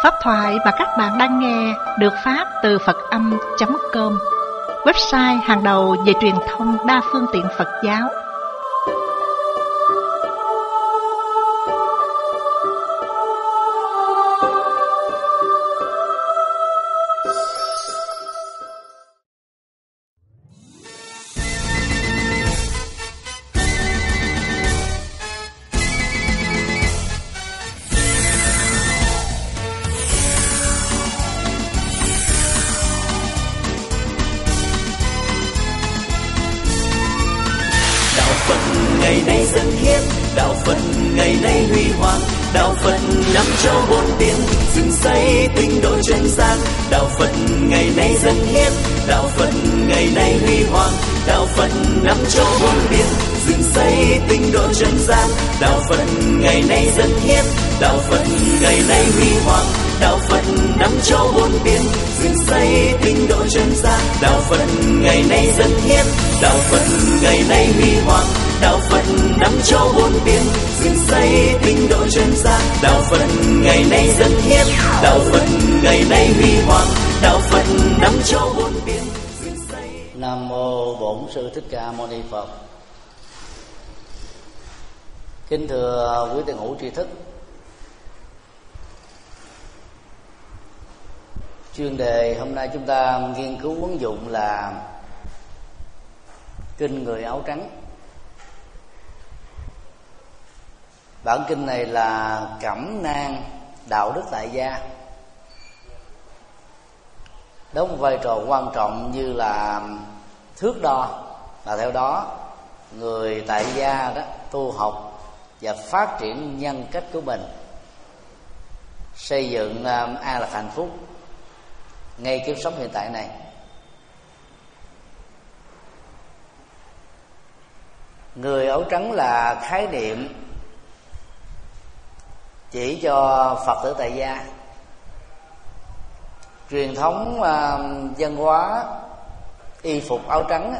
Pháp thoại mà các bạn đang nghe được phát từ Phật-âm.com, website hàng đầu về truyền thông đa phương tiện Phật giáo. Ngày nay dân hiến, đạo Phật ngày nay huy hoàng, đạo Phật năm châu bốn biển, dựng xây tinh độ chân gian. Đạo Phật ngày nay dân hiến, đạo Phật ngày nay huy hoàng, đạo Phật năm châu bốn biển, dựng xây tinh độ chân gian. Đạo Phật ngày nay dân hiến, đạo Phật ngày nay huy hoàng, đạo Phật năm châu bốn biển, dựng xây tinh độ chân gian. Đạo Phật ngày nay dân hiến, đạo Phật ngày nay huy hoàng, đạo Phật năm châu bốn biển, dựng xây tinh độ chân gian. Đạo Phật ngày nay dân hiến, đạo Phật ngày nay huy hoàng, đạo Phật năm châu bốn biển, dựng xây. Nam mô Bổn Sư Thích Ca Mâu Ni Phật. Kính thưa quý tiền hữu tri thức, chuyên đề hôm nay chúng ta nghiên cứu ứng dụng là kinh Người Áo Trắng. Bản kinh này là cẩm nang đạo đức tại gia, đóng một vai trò quan trọng như là thước đo, và theo đó người tại gia đó tu học và phát triển nhân cách của mình, xây dựng an lạc hạnh phúc ngay kiếp sống hiện tại này. Người áo trắng là khái niệm chỉ cho Phật tử tại gia. Truyền thống văn hóa y phục áo trắng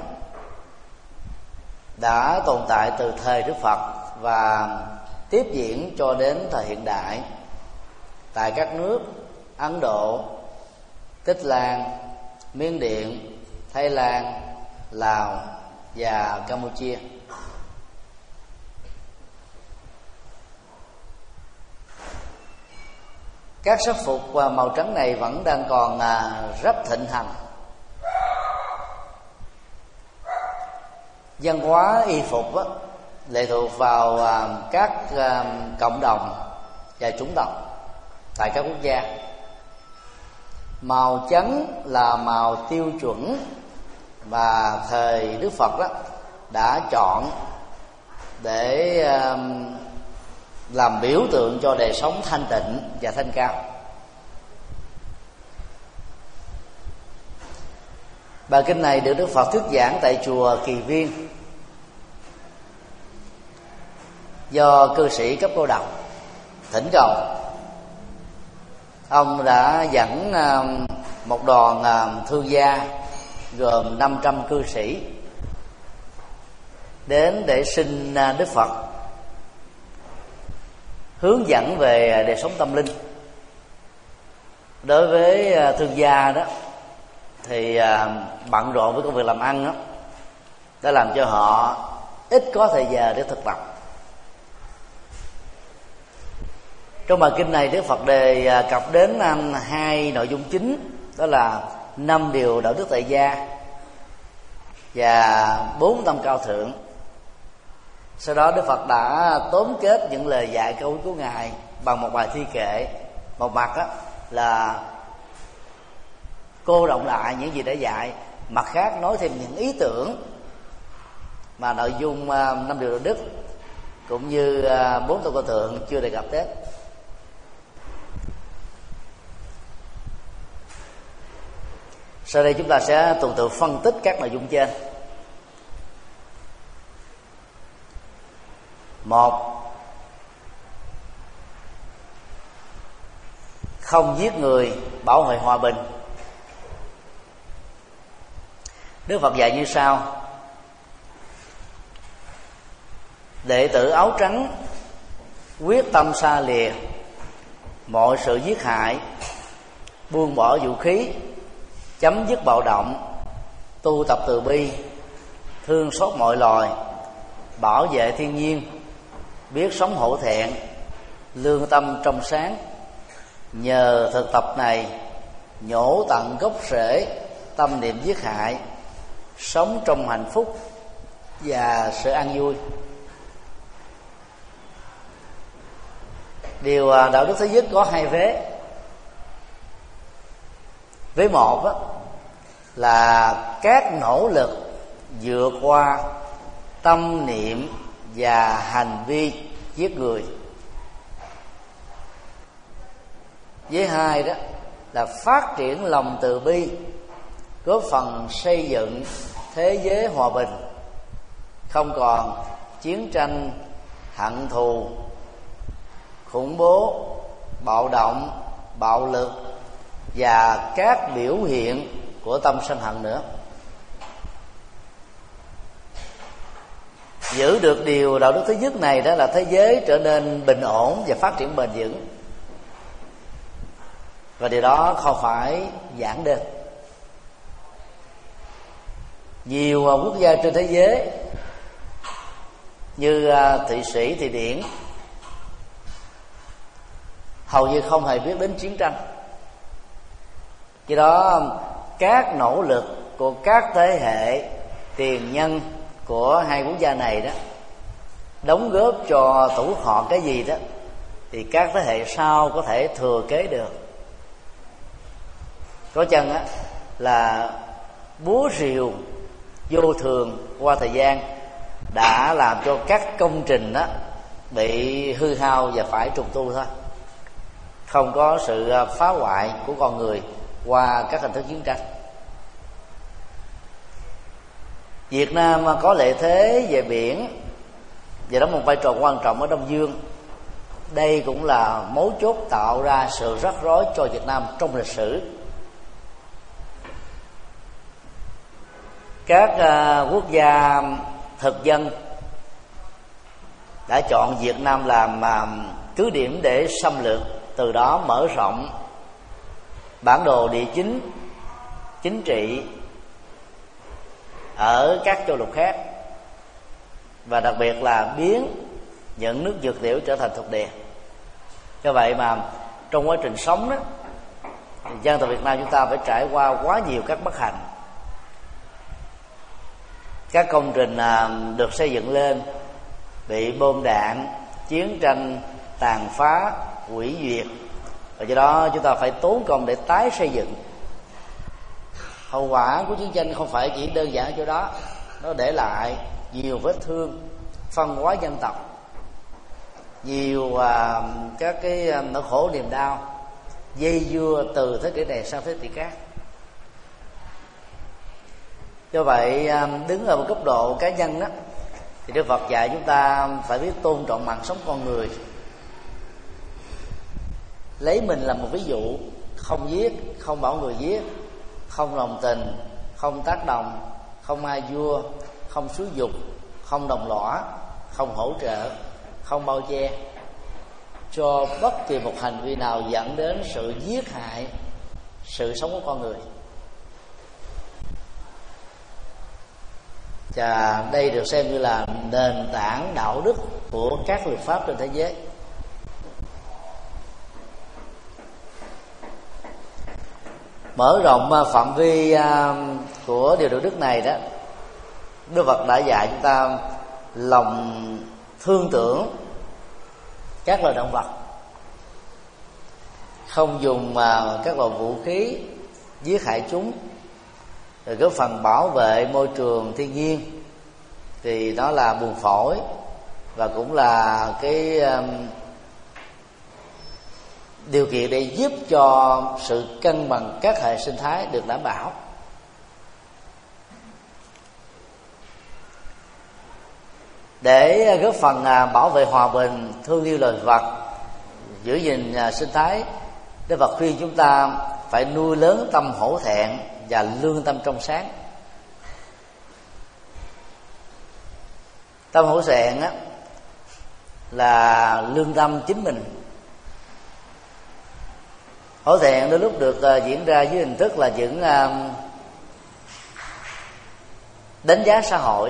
đã tồn tại từ thời Đức Phật và tiếp diễn cho đến thời hiện đại tại các nước Ấn Độ, Tích Lan, Miến Điện, Thái Lan, Lào và Campuchia. Các sắc phục màu trắng này vẫn đang còn rất thịnh hành. Văn hóa y phục lệ thuộc vào các cộng đồng và chủng tộc tại các quốc gia. Màu trắng là màu tiêu chuẩn mà thời Đức Phật đã chọn để làm biểu tượng cho đời sống thanh tịnh và thanh cao. Bài kinh này được Đức Phật thuyết giảng tại chùa Kỳ Viên do cư sĩ cấp cô độc thỉnh cầu. Ông đã dẫn một đoàn thương gia gồm 500 cư sĩ đến để xin Đức Phật hướng dẫn về đời sống tâm linh. Đối với thương gia đó thì bận rộn với công việc làm ăn đó, đã làm cho họ ít có thời giờ để thực tập. Trong bài kinh này, Đức Phật đề cập đến hai nội dung chính, đó là 5 điều đạo đức tại gia và 4 tâm cao thượng. Sau đó Đức Phật đã tóm kết những lời dạy câu của Ngài bằng một bài thi kệ. Một mặt là cô đọng lại những gì đã dạy, mặt khác nói thêm những ý tưởng mà nội dung 5 điều đạo đức cũng như 4 tâm cao thượng chưa đề cập đến. Sau đây chúng ta sẽ tuần tự phân tích các nội dung trên. 1. Không giết người, bảo vệ hòa bình. Đức Phật dạy như sau: đệ tử áo trắng quyết tâm xa lìa mọi sự giết hại, buông bỏ vũ khí, chấm dứt bạo động, tu tập từ bi, thương xót mọi loài, bảo vệ thiên nhiên, biết sống hổ thẹn, lương tâm trong sáng. Nhờ thực tập này, nhổ tận gốc rễ tâm niệm giết hại, sống trong hạnh phúc và sự an vui. Điều đạo đức thứ nhất có hai vế. Vế một đó, là các nỗ lực vượt qua tâm niệm và hành vi giết người. Vế hai đó là phát triển lòng từ bi, góp phần xây dựng thế giới hòa bình, không còn chiến tranh, hận thù, khủng bố, bạo động, bạo lực và các biểu hiện của tâm sân hận nữa. Giữ được điều đạo đức thứ nhất này đó là thế giới trở nên bình ổn và phát triển bền vững. Và điều đó không phải giản đơn. Nhiều quốc gia trên thế giới như Thụy Sĩ, Thụy Điển hầu như không hề biết đến chiến tranh. Do đó các nỗ lực của các thế hệ tiền nhân của hai quốc gia này đó đóng góp cho tổ quốc họ cái gì đó thì các thế hệ sau có thể thừa kế được. Có chăng á là búa rìu vô thường qua thời gian đã làm cho các công trình đó bị hư hao và phải trùng tu thôi, không có sự phá hoại của con người qua các hình thức chiến tranh. Việt Nam có lợi thế về biển và đóng một vai trò quan trọng ở Đông Dương. Đây cũng là mấu chốt tạo ra sự rắc rối cho Việt Nam trong lịch sử. Các quốc gia thực dân đã chọn Việt Nam làm cứ điểm để xâm lược, từ đó mở rộng bản đồ địa chính, chính trị ở các châu lục khác, và đặc biệt là biến những nước dược liệu trở thành thuộc địa. Do vậy mà trong quá trình sống đó, dân tộc Việt Nam chúng ta phải trải qua quá nhiều các bất hạnh. Các công trình được xây dựng lên bị bom đạn, chiến tranh tàn phá, hủy diệt, và do đó chúng ta phải tốn công để tái xây dựng. Hậu quả của chiến tranh không phải chỉ đơn giản ở chỗ đó, nó để lại nhiều vết thương, phân hóa dân tộc, nhiều các cái nỗi khổ niềm đau dây dưa từ thế kỷ này sang thế kỷ khác. Do vậy đứng ở một cấp độ cá nhân đó, thì Đức Phật dạy chúng ta phải biết tôn trọng mạng sống con người. Lấy mình là một ví dụ, không giết, không bảo người giết, không đồng tình, không tác động, không ai vua, không xúi dục, không đồng lõa, không hỗ trợ, không bao che cho bất kỳ một hành vi nào dẫn đến sự giết hại sự sống của con người. Và đây được xem như là nền tảng đạo đức của các luật pháp trên thế giới. Mở rộng phạm vi của điều đạo đức này đó, Đức Phật đã dạy chúng ta lòng thương tưởng các loài động vật, không dùng các loại vũ khí giết hại chúng, rồi góp phần bảo vệ môi trường thiên nhiên, thì đó là buồng phổi và cũng là cái điều kiện để giúp cho sự cân bằng các hệ sinh thái được đảm bảo. Để góp phần bảo vệ hòa bình, thương yêu loài vật, giữ gìn sinh thái, Đức Phật khuyên chúng ta phải nuôi lớn tâm hổ thẹn và lương tâm trong sáng. Tâm hổ thẹn á là lương tâm chính mình, Hổ thẹn đôi lúc được diễn ra dưới hình thức là những đánh giá xã hội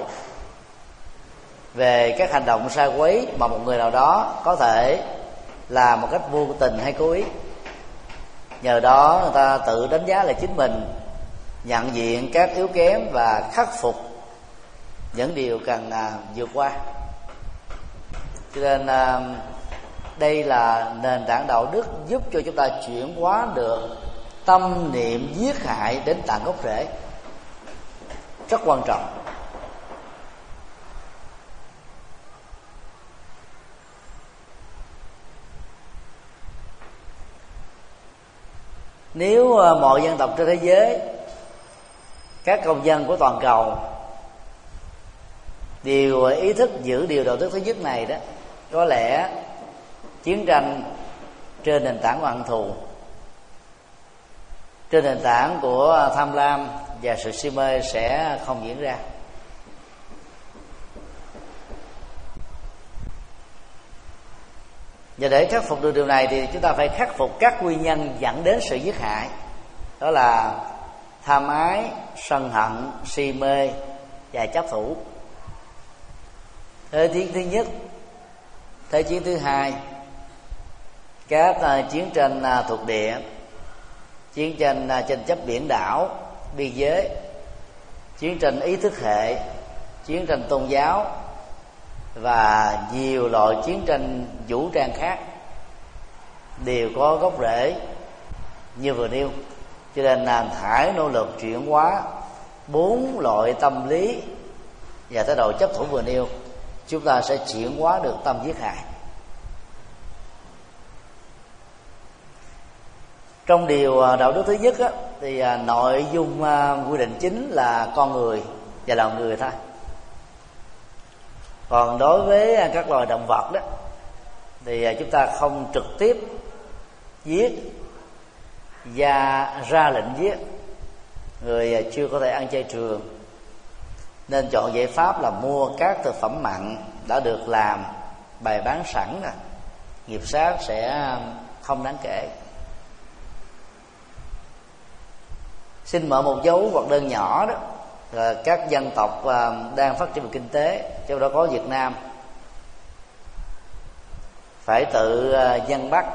về các hành động sai quấy mà một người nào đó có thể làm một cách vô tình hay cố ý. Nhờ đó người ta tự đánh giá lại chính mình, nhận diện các yếu kém và khắc phục những điều cần vượt qua. Cho nên đây là nền tảng đạo đức giúp cho chúng ta chuyển hóa được tâm niệm giết hại đến tận gốc rễ, rất quan trọng. Nếu mọi dân tộc trên thế giới, các công dân của toàn cầu đều ý thức giữ điều đạo đức thứ nhất này đó, có lẽ chiến tranh trên nền tảng của hận thù, trên nền tảng của tham lam và sự si mê sẽ không diễn ra. Và để khắc phục được điều này thì chúng ta phải khắc phục các nguyên nhân dẫn đến sự giết hại. Đó là tham ái, sân hận, si mê và chấp thủ. Thế chiến thứ nhất, thế chiến thứ hai, các chiến tranh thuộc địa, chiến tranh tranh chấp biển đảo, biên giới, chiến tranh ý thức hệ, chiến tranh tôn giáo và nhiều loại chiến tranh vũ trang khác đều có gốc rễ như vừa nêu. Cho nên là phải nỗ lực chuyển hóa 4 loại tâm lý và thái độ chấp thủ vừa nêu, chúng ta sẽ chuyển hóa được tâm giết hại. Trong điều đạo đức thứ nhất á, thì nội dung quy định chính là con người và lòng người thôi. Còn đối với các loài động vật đó thì chúng ta không trực tiếp giết và ra lệnh giết. Người chưa có thể ăn chay trường nên chọn giải pháp là mua các thực phẩm mặn đã được làm bày bán sẵn, nghiệp sát sẽ không đáng kể. Xin mở một dấu ngoặc đơn nhỏ đó là các dân tộc đang phát triển về kinh tế, trong đó có Việt Nam, phải tự dân bắt,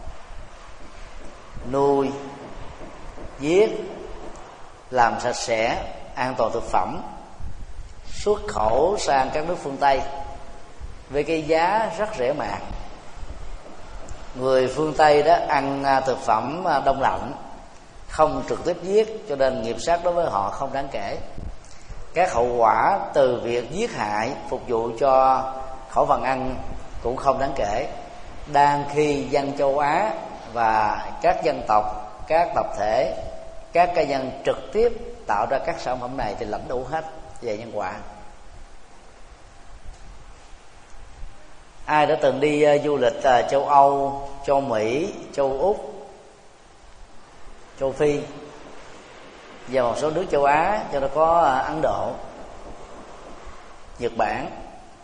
nuôi, giết, làm sạch sẽ, an toàn thực phẩm, xuất khẩu sang các nước phương Tây với cái giá rất rẻ mạt. Người phương Tây đó ăn thực phẩm đông lạnh, không trực tiếp giết, cho nên nghiệp sát đối với họ không đáng kể. Các hậu quả từ việc giết hại phục vụ cho khẩu phần ăn cũng không đáng kể. Đang khi dân châu Á và các dân tộc, các tập thể, các cá nhân trực tiếp tạo ra các sản phẩm này thì lãnh đủ hết về nhân quả. Ai đã từng đi du lịch châu Âu, châu Mỹ, châu Úc, châu Phi và một số nước châu Á, cho nó có Ấn Độ, Nhật Bản,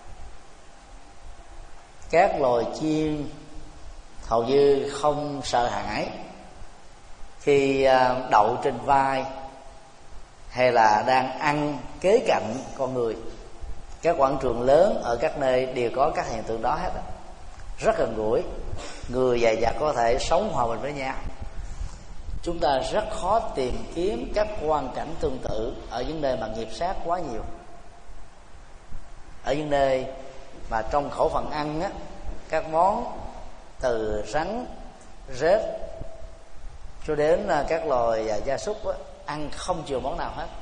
các loài chim hầu như không sợ hãi khi đậu trên vai hay là đang ăn kế cạnh con người. Các quảng trường lớn ở các nơi đều có các hiện tượng đó hết, rất gần gũi, người và vật có thể sống hòa bình với nhau. Chúng ta rất khó tìm kiếm các hoàn cảnh tương tự ở những nơi mà nghiệp sát quá nhiều, ở những nơi mà trong khẩu phần ăn á, các món từ rắn, rết cho đến các loài gia súc á, ăn không chừa món nào hết.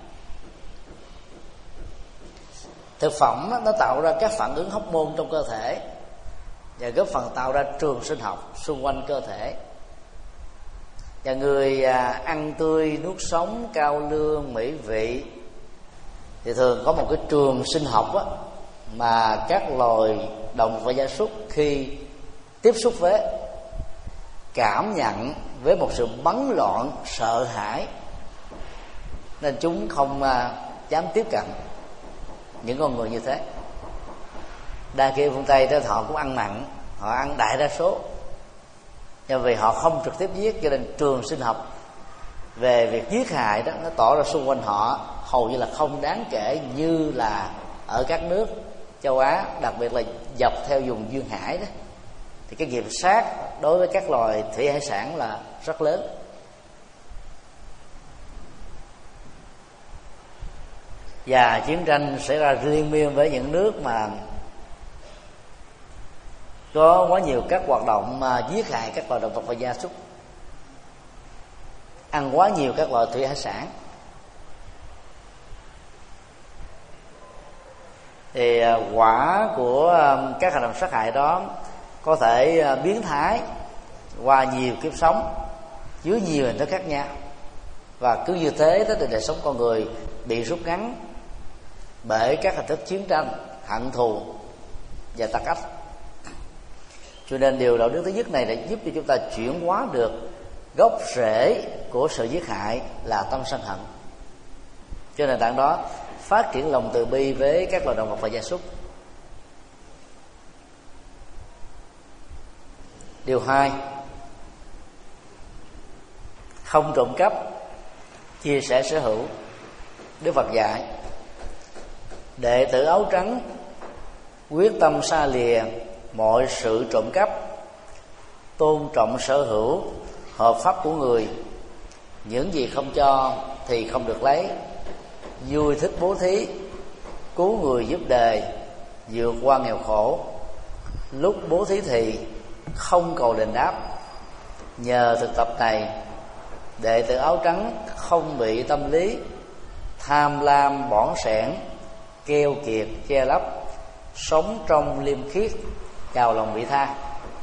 Thực phẩm á, nó tạo ra các phản ứng hormone trong cơ thể và góp phần tạo ra trường sinh học xung quanh cơ thể. Và người ăn tươi, nuốt sống, cao lương, mỹ vị thì thường có một cái trường sinh học á, mà các loài động vật và gia súc khi tiếp xúc với cảm nhận với một sự bấn loạn, sợ hãi, nên chúng không dám tiếp cận những con người như thế. Đa khi phương Tây đó họ cũng ăn mặn, họ ăn đại đa số, Nhưng vì họ không trực tiếp giết, cho nên trường sinh học về việc giết hại đó nó tỏ ra xung quanh họ hầu như là không đáng kể như là ở các nước châu Á, đặc biệt là dọc theo vùng duyên hải đó, thì cái nghiệp sát đối với các loài thủy hải sản là rất lớn. Và chiến tranh xảy ra liên miên với những nước mà có quá nhiều các hoạt động giết hại các loài động vật và gia súc, ăn quá nhiều các loại thủy hải sản, thì quả của các hành động sát hại đó có thể biến thái qua nhiều kiếp sống dưới nhiều hình thức khác nhau, và cứ như thế thì đời sống con người bị rút ngắn bởi các hình thức chiến tranh, hận thù và tà ách. Cho nên điều đạo đức thứ nhất này đã giúp cho chúng ta chuyển hóa được gốc rễ của sự giết hại là tâm sân hận. Cho nền tảng đó phát triển lòng từ bi với các loài động vật và gia súc. Điều 2, không trộm cắp, chia sẻ sở hữu. Đức Phật dạy đệ tử áo trắng quyết tâm xa lìa mọi sự trộm cắp, tôn trọng sở hữu hợp pháp của người, những gì không cho thì không được lấy, vui thích bố thí, cứu người giúp đời, vượt qua nghèo khổ, lúc bố thí thì không cầu đền đáp. Nhờ thực tập này, đệ tử áo trắng không bị tâm lý tham lam bỏn sẻn, keo kiệt che lấp, sống trong liêm khiết, chào lòng vị tha.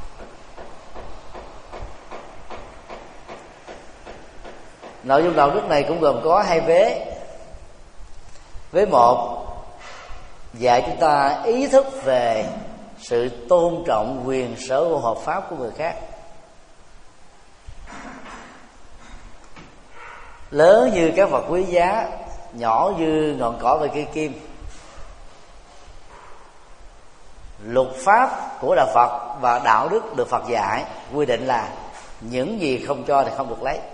Nội dung đạo đức này cũng gồm có 2 vế. Vế 1 dạy chúng ta ý thức về sự tôn trọng quyền sở hữu hợp pháp của người khác. Lớn như các vật quý giá, nhỏ như ngọn cỏ về cây kim. Luật pháp của đạo Phật và đạo đức được Phật dạy quy định là những gì không cho thì không được lấy.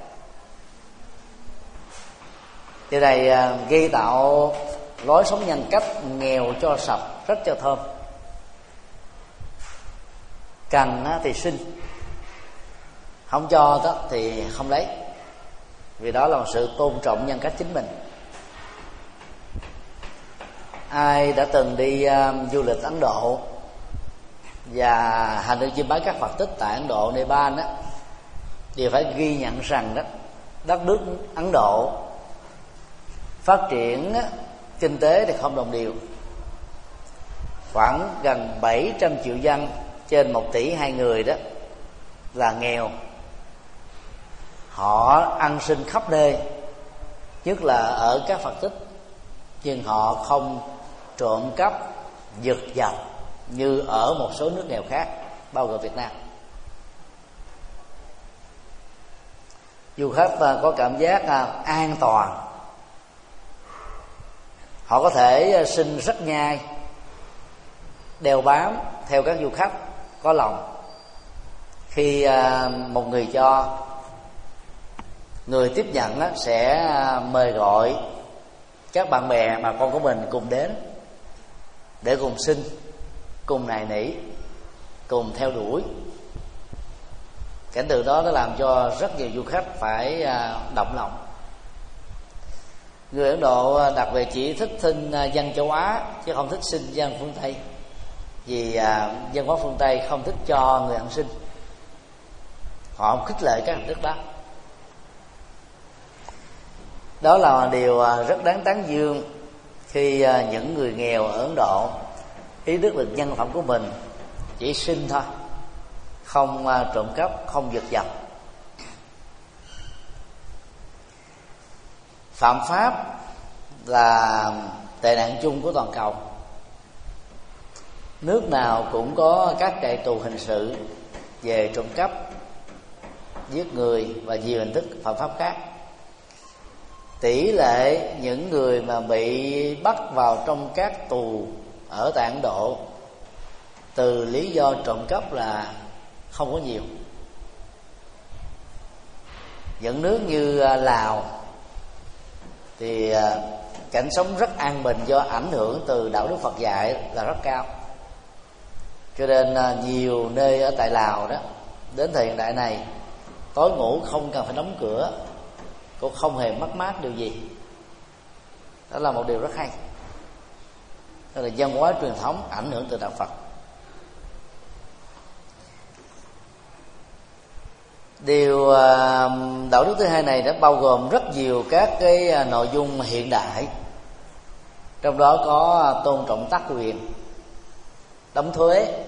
Điều này gây tạo lối sống nhân cách nghèo cho sạch, rất cho thơm. Cần thì xin, không cho đó thì không lấy, vì đó là một sự tôn trọng nhân cách chính mình. Ai đã từng đi du lịch Ấn Độ và hành hương chiêm bái các Phật tích tại Ấn Độ, Nepal đó, thì phải ghi nhận rằng đó, đất nước Ấn Độ phát triển kinh tế thì không đồng đều. Khoảng gần 700 triệu dân trên 1,2 tỷ người đó là nghèo. Họ ăn xin khắp nơi, nhất là ở các Phật tích, nhưng họ không trộm cắp, giật giật như ở một số nước nghèo khác, bao gồm Việt Nam. Du khách có cảm giác an toàn, họ có thể xin rất nhai, đeo bám theo các du khách có lòng. Khi một người cho, người tiếp nhận sẽ mời gọi các bạn bè, bà con của mình cùng đến để cùng xin, cùng nài nỉ, cùng theo đuổi. Cảnh tượng đó nó làm cho rất nhiều du khách phải động lòng. Người Ấn Độ đặc biệt chỉ thích xin dân châu Á chứ không thích xin dân phương Tây, vì dân hóa phương Tây không thích cho người ăn xin, họ không khích lệ các hình thức đó. Đó là điều rất đáng tán dương khi những người nghèo ở Ấn Độ ý thức được nhân phẩm của mình, chỉ xin thôi, không trộm cắp, không giật giật. Phạm pháp là tệ nạn chung của toàn cầu. Nước nào cũng có các trại tù hình sự về trộm cắp, giết người và nhiều hình thức phạm pháp khác. Tỷ lệ những người mà bị bắt vào trong các tù ở tại Ấn Độ từ lý do trộm cắp là không có nhiều. Những nước như Lào thì cảnh sống rất an bình do ảnh hưởng từ đạo đức Phật dạy là rất cao, cho nên nhiều nơi ở tại Lào đó đến thời hiện đại này tối ngủ không cần phải đóng cửa, cũng không hề mất mát điều gì. Đó là một điều rất hay. Đó là văn hóa truyền thống ảnh hưởng từ đạo Phật. Điều đạo đức thứ hai này đã bao gồm rất nhiều các cái nội dung hiện đại, trong đó có tôn trọng tác quyền, đóng thuế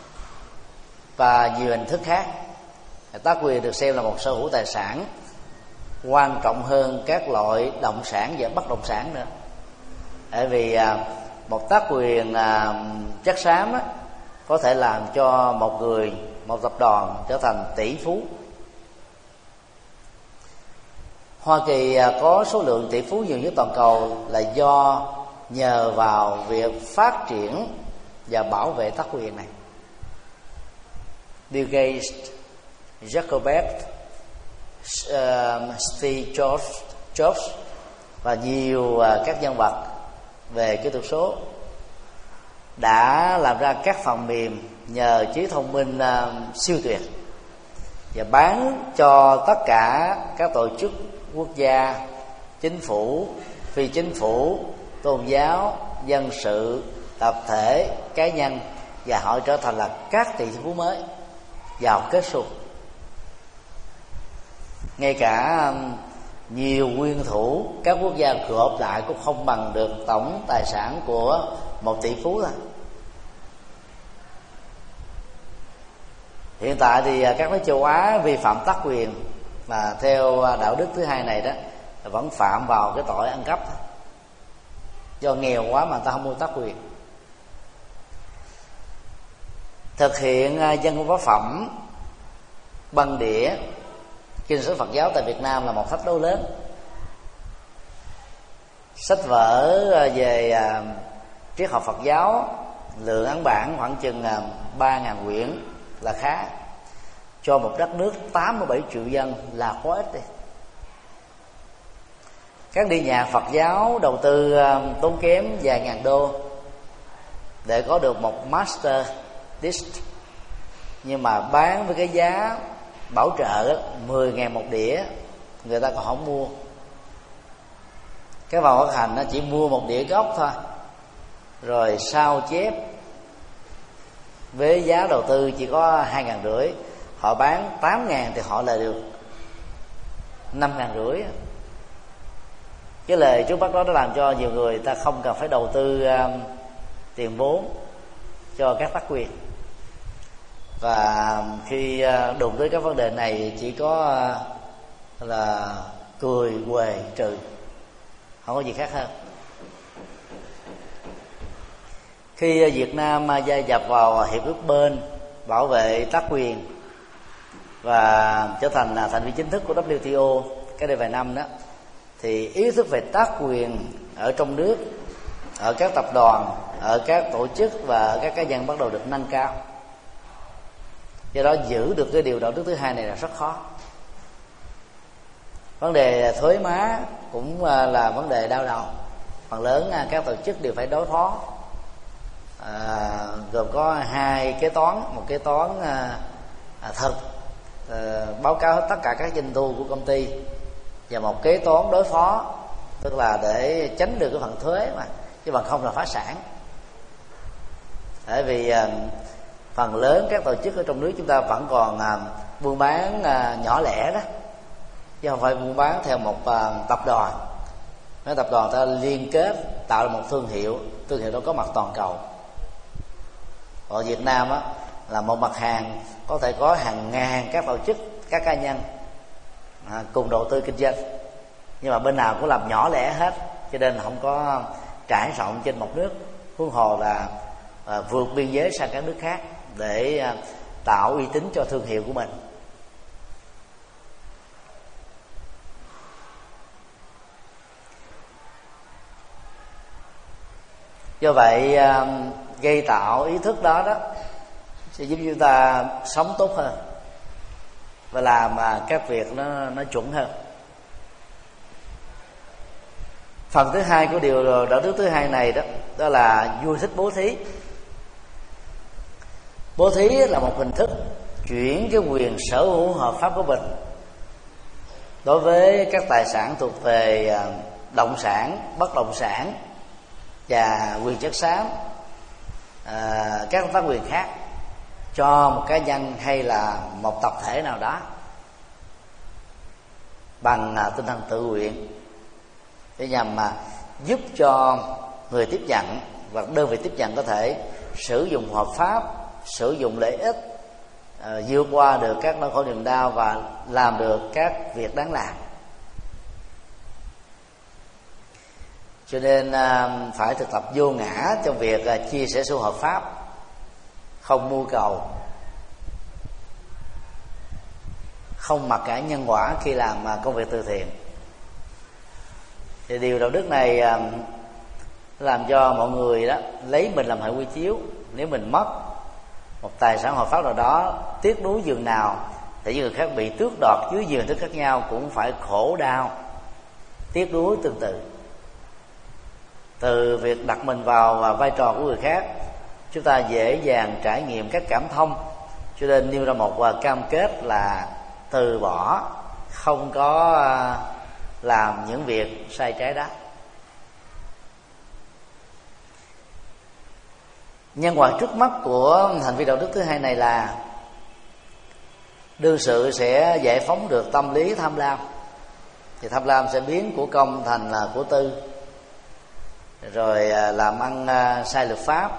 và nhiều hình thức khác. Tác quyền được xem là một sở hữu tài sản quan trọng hơn các loại động sản và bất động sản nữa. Bởi vì một tác quyền chất xám có thể làm cho một người, một tập đoàn trở thành tỷ phú. Hoa Kỳ có số lượng tỷ phú nhiều nhất toàn cầu là do nhờ vào việc phát triển và bảo vệ tác quyền này. Bill Gates, Zuckerberg, Steve Jobs và nhiều các nhân vật về kỹ thuật số đã làm ra các phần mềm nhờ trí thông minh siêu tuyệt và bán cho tất cả các tổ chức quốc gia, chính phủ, phi chính phủ, tôn giáo, dân sự, tập thể, cá nhân, và họ trở thành là các tỷ phú mới giàu kết sù. Ngay cả nhiều nguyên thủ các quốc gia gộp lại cũng không bằng được tổng tài sản của một tỷ phú thôi. Hiện tại thì các nước châu Á vi phạm tác quyền, mà theo đạo đức thứ hai này đó vẫn phạm vào cái tội ăn cắp, do nghèo quá mà ta không mua tác quyền. Thực hiện dân văn phẩm, băng đĩa, kinh sách Phật giáo tại Việt Nam là một thách đố lớn. Sách vở về triết học Phật giáo lượng ấn bản khoảng chừng 3.000 quyển là khá. Cho một đất nước 87 triệu dân là quá ít đi. Các đi nhà Phật giáo đầu tư tốn kém vài ngàn đô để có được một master disc, nhưng mà bán với cái giá bảo trợ 10.000 một đĩa, người ta còn không mua. Cái vào phát hành nó chỉ mua một đĩa gốc thôi, rồi sao chép với giá đầu tư chỉ có 2.500, họ bán 8.000 thì họ lời được 5.500. Cái lời trước bắt đó nó làm cho nhiều người ta không cần phải đầu tư tiền vốn cho các tác quyền. Và khi đụng tới các vấn đề này chỉ có là cười quề trừ, không có gì khác hơn. Khi Việt Nam gia nhập vào hiệp ước bên bảo vệ tác quyền và trở thành thành viên chính thức của WTO cách đây vài năm đó, thì ý thức về tác quyền ở trong nước, ở các tập đoàn, ở các tổ chức và ở các cá nhân bắt đầu được nâng cao. Do đó giữ được cái điều đạo đức thứ hai này là rất khó. Vấn đề thuế má cũng là vấn đề đau đầu. Phần lớn các tổ chức đều phải đối phó, gồm có hai kế toán, một kế toán thực báo cáo hết tất cả các doanh thu của công ty, và một kế toán đối phó, tức là để tránh được cái phần thuế mà, chứ bằng không là phá sản. Bởi vì phần lớn các tổ chức ở trong nước chúng ta vẫn còn buôn bán nhỏ lẻ đó, chứ không phải buôn bán theo một tập đoàn. Mấy tập đoàn ta liên kết tạo ra một thương hiệu đó có mặt toàn cầu. Ở Việt Nam á, là một mặt hàng có thể có hàng ngàn các tổ chức, các cá nhân cùng đầu tư kinh doanh, nhưng mà bên nào cũng làm nhỏ lẻ hết, cho nên không có trải rộng trên một nước, huống hồ là vượt biên giới sang các nước khác để tạo uy tín cho thương hiệu của mình. Do vậy gây tạo ý thức đó sẽ giúp chúng ta sống tốt hơn. và làm các việc nó chuẩn hơn. Phần thứ hai của điều đạo đức thứ hai này đó là vui thích bố thí. Bố thí là một hình thức chuyển cái quyền sở hữu hợp pháp của mình đối với các tài sản thuộc về động sản, bất động sản và quyền chất xám, các tác quyền khác cho một cá nhân hay là một tập thể nào đó bằng tinh thần tự nguyện, để nhằm giúp cho người tiếp nhận và đơn vị tiếp nhận có thể sử dụng hợp pháp, sử dụng lợi ích, vượt qua được các nỗi khổ niềm đau và làm được các việc đáng làm. Cho nên phải thực tập vô ngã trong việc chia sẻ sự hợp pháp, không mưu cầu, không mặc cả nhân quả khi làm công việc từ thiện. Thì điều đạo đức này làm cho mọi người đó lấy mình làm hệ quy chiếu. Nếu mình mất một tài sản hợp pháp nào đó, tiếc nuối dường nào thì những người khác bị tước đoạt dưới nhiều hình thức khác nhau cũng phải khổ đau, tiếc nuối tương tự. Từ việc đặt mình vào vai trò của người khác, chúng ta dễ dàng trải nghiệm các cảm thông. Cho nên nêu ra một cam kết là từ bỏ, không có làm những việc sai trái đó. Nhân quả trước mắt của hành vi đạo đức thứ hai này là đương sự sẽ giải phóng được tâm lý tham lam. Thì tham lam sẽ biến của công thành là của tư, rồi làm ăn sai luật pháp,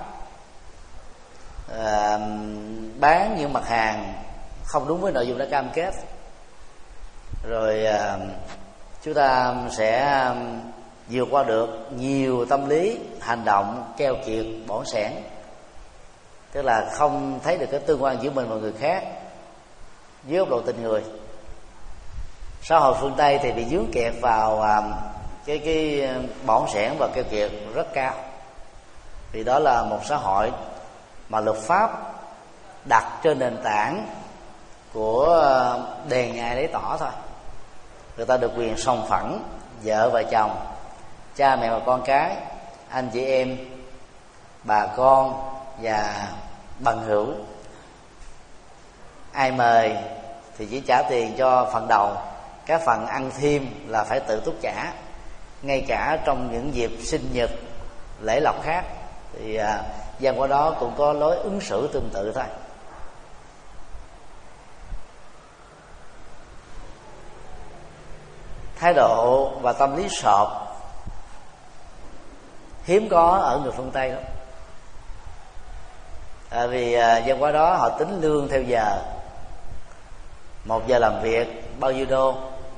bán những mặt hàng không đúng với nội dung đã cam kết, rồi chúng ta sẽ vượt qua được nhiều tâm lý hành động keo kiệt bỏng sẻn, tức là không thấy được cái tương quan giữa mình và người khác dưới góc độ tình người. Xã hội phương Tây thì bị vướng kẹt vào cái bỏng sẻn và keo kiệt rất cao, vì đó là một xã hội mà luật pháp đặt trên nền tảng của đề ngài lấy tỏ thôi. Người ta được quyền song phẳng vợ và chồng, cha mẹ và con cái, anh chị em, bà con và bằng hữu. Ai mời thì chỉ trả tiền cho phần đầu, các phần ăn thêm là phải tự túc trả. Ngay cả trong những dịp sinh nhật, lễ lộc khác thì văn hóa đó cũng có lối ứng xử tương tự thôi. Thái độ và tâm lý sộp hiếm có ở người phương Tây lắm. Vì văn hóa đó họ tính lương theo giờ, 1 giờ làm việc bao nhiêu đô,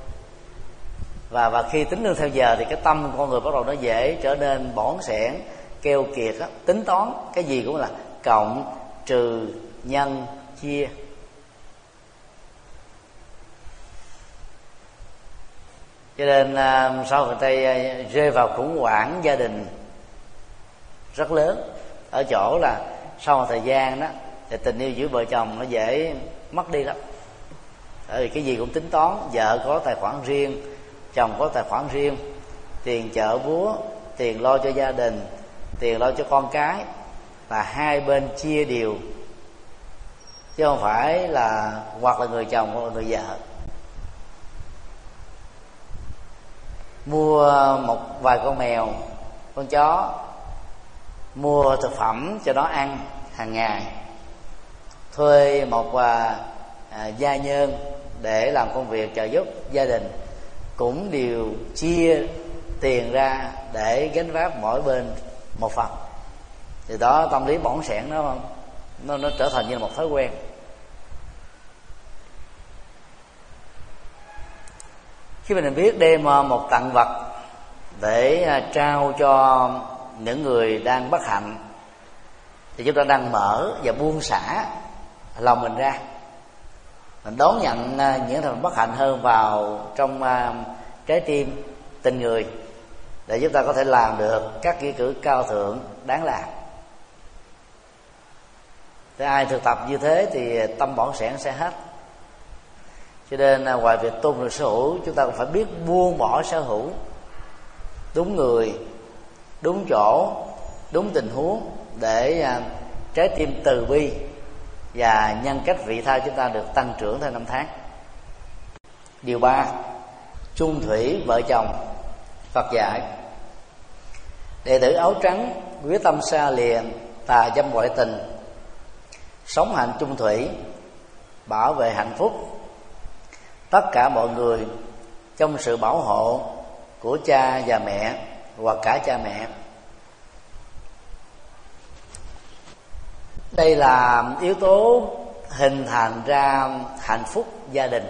và khi tính lương theo giờ thì cái tâm con người bắt đầu nó dễ trở nên bỏng sẻn, keo kiệt á, tính toán cái gì cũng là cộng, trừ, nhân, chia. Cho nên sau người Tây rơi vào khủng hoảng gia đình rất lớn, ở chỗ là sau một thời gian đó thì tình yêu giữa vợ chồng nó dễ mất đi lắm. Bởi vì cái gì cũng tính toán, vợ có tài khoản riêng, chồng có tài khoản riêng, tiền chợ búa, tiền lo cho gia đình, tiền lo cho con cái là hai bên chia đều, chứ không phải là hoặc là người chồng hoặc là người vợ. Mua một vài con mèo, con chó, mua thực phẩm cho nó ăn hàng ngày, thuê một gia nhân để làm công việc trợ giúp gia đình, cũng đều chia tiền ra để gánh vác mỗi bên một phần. Thì đó, tâm lý bỏng sẻn nó trở thành như là một thói quen. Khi mình biết đem một tặng vật để trao cho những người đang bất hạnh thì chúng ta đang mở và buông xả lòng mình ra, mình đón nhận những thành bất hạnh hơn vào trong trái tim tình người, để chúng ta có thể làm được các nghĩa cử cao thượng đáng làm. Thế ai thực tập như thế thì tâm bỏng sẻn sẽ hết. Cho nên ngoài việc tôn được sở hữu, chúng ta cũng phải biết buông bỏ sở hữu, đúng người, đúng chỗ, đúng tình huống, để trái tim từ bi và nhân cách vị tha chúng ta được tăng trưởng theo năm tháng. Điều 3, chung thủy vợ chồng. Phật dạy đệ tử áo trắng quyết tâm xa lìa tà dâm ngoại tình, sống hạnh chung thủy, bảo vệ hạnh phúc tất cả mọi người trong sự bảo hộ của cha và mẹ hoặc cả cha mẹ. Đây là yếu tố hình thành ra hạnh phúc gia đình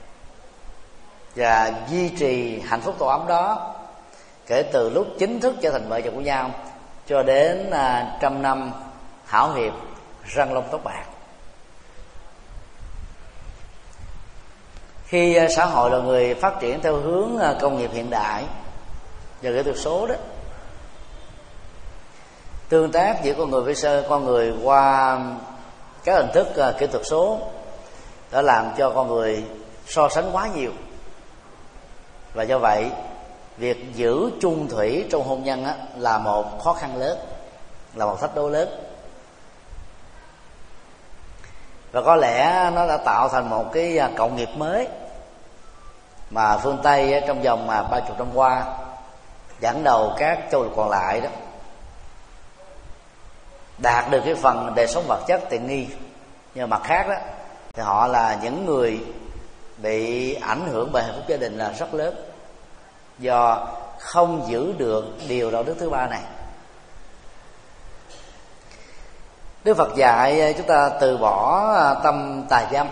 và duy trì hạnh phúc tổ ấm đó kể từ lúc chính thức trở thành vợ chồng của nhau cho đến 100 năm hảo hiệp răng long tóc bạc. Khi xã hội là người phát triển theo hướng công nghiệp hiện đại và kỹ thuật số đó, tương tác giữa con người với con người qua các hình thức kỹ thuật số đã làm cho con người so sánh quá nhiều, và do vậy việc giữ chung thủy trong hôn nhân là một khó khăn lớn, là một thách đố lớn. Và có lẽ nó đã tạo thành một cái cộng nghiệp mới mà phương Tây trong vòng 30 năm qua dẫn đầu các châu lục còn lại đó đạt được cái phần đời sống vật chất tiện nghi, nhưng mặt khác đó thì họ là những người bị ảnh hưởng bởi hạnh phúc gia đình là rất lớn, do không giữ được điều đạo đức thứ ba này. Đức Phật dạy chúng ta từ bỏ tâm tà dâm,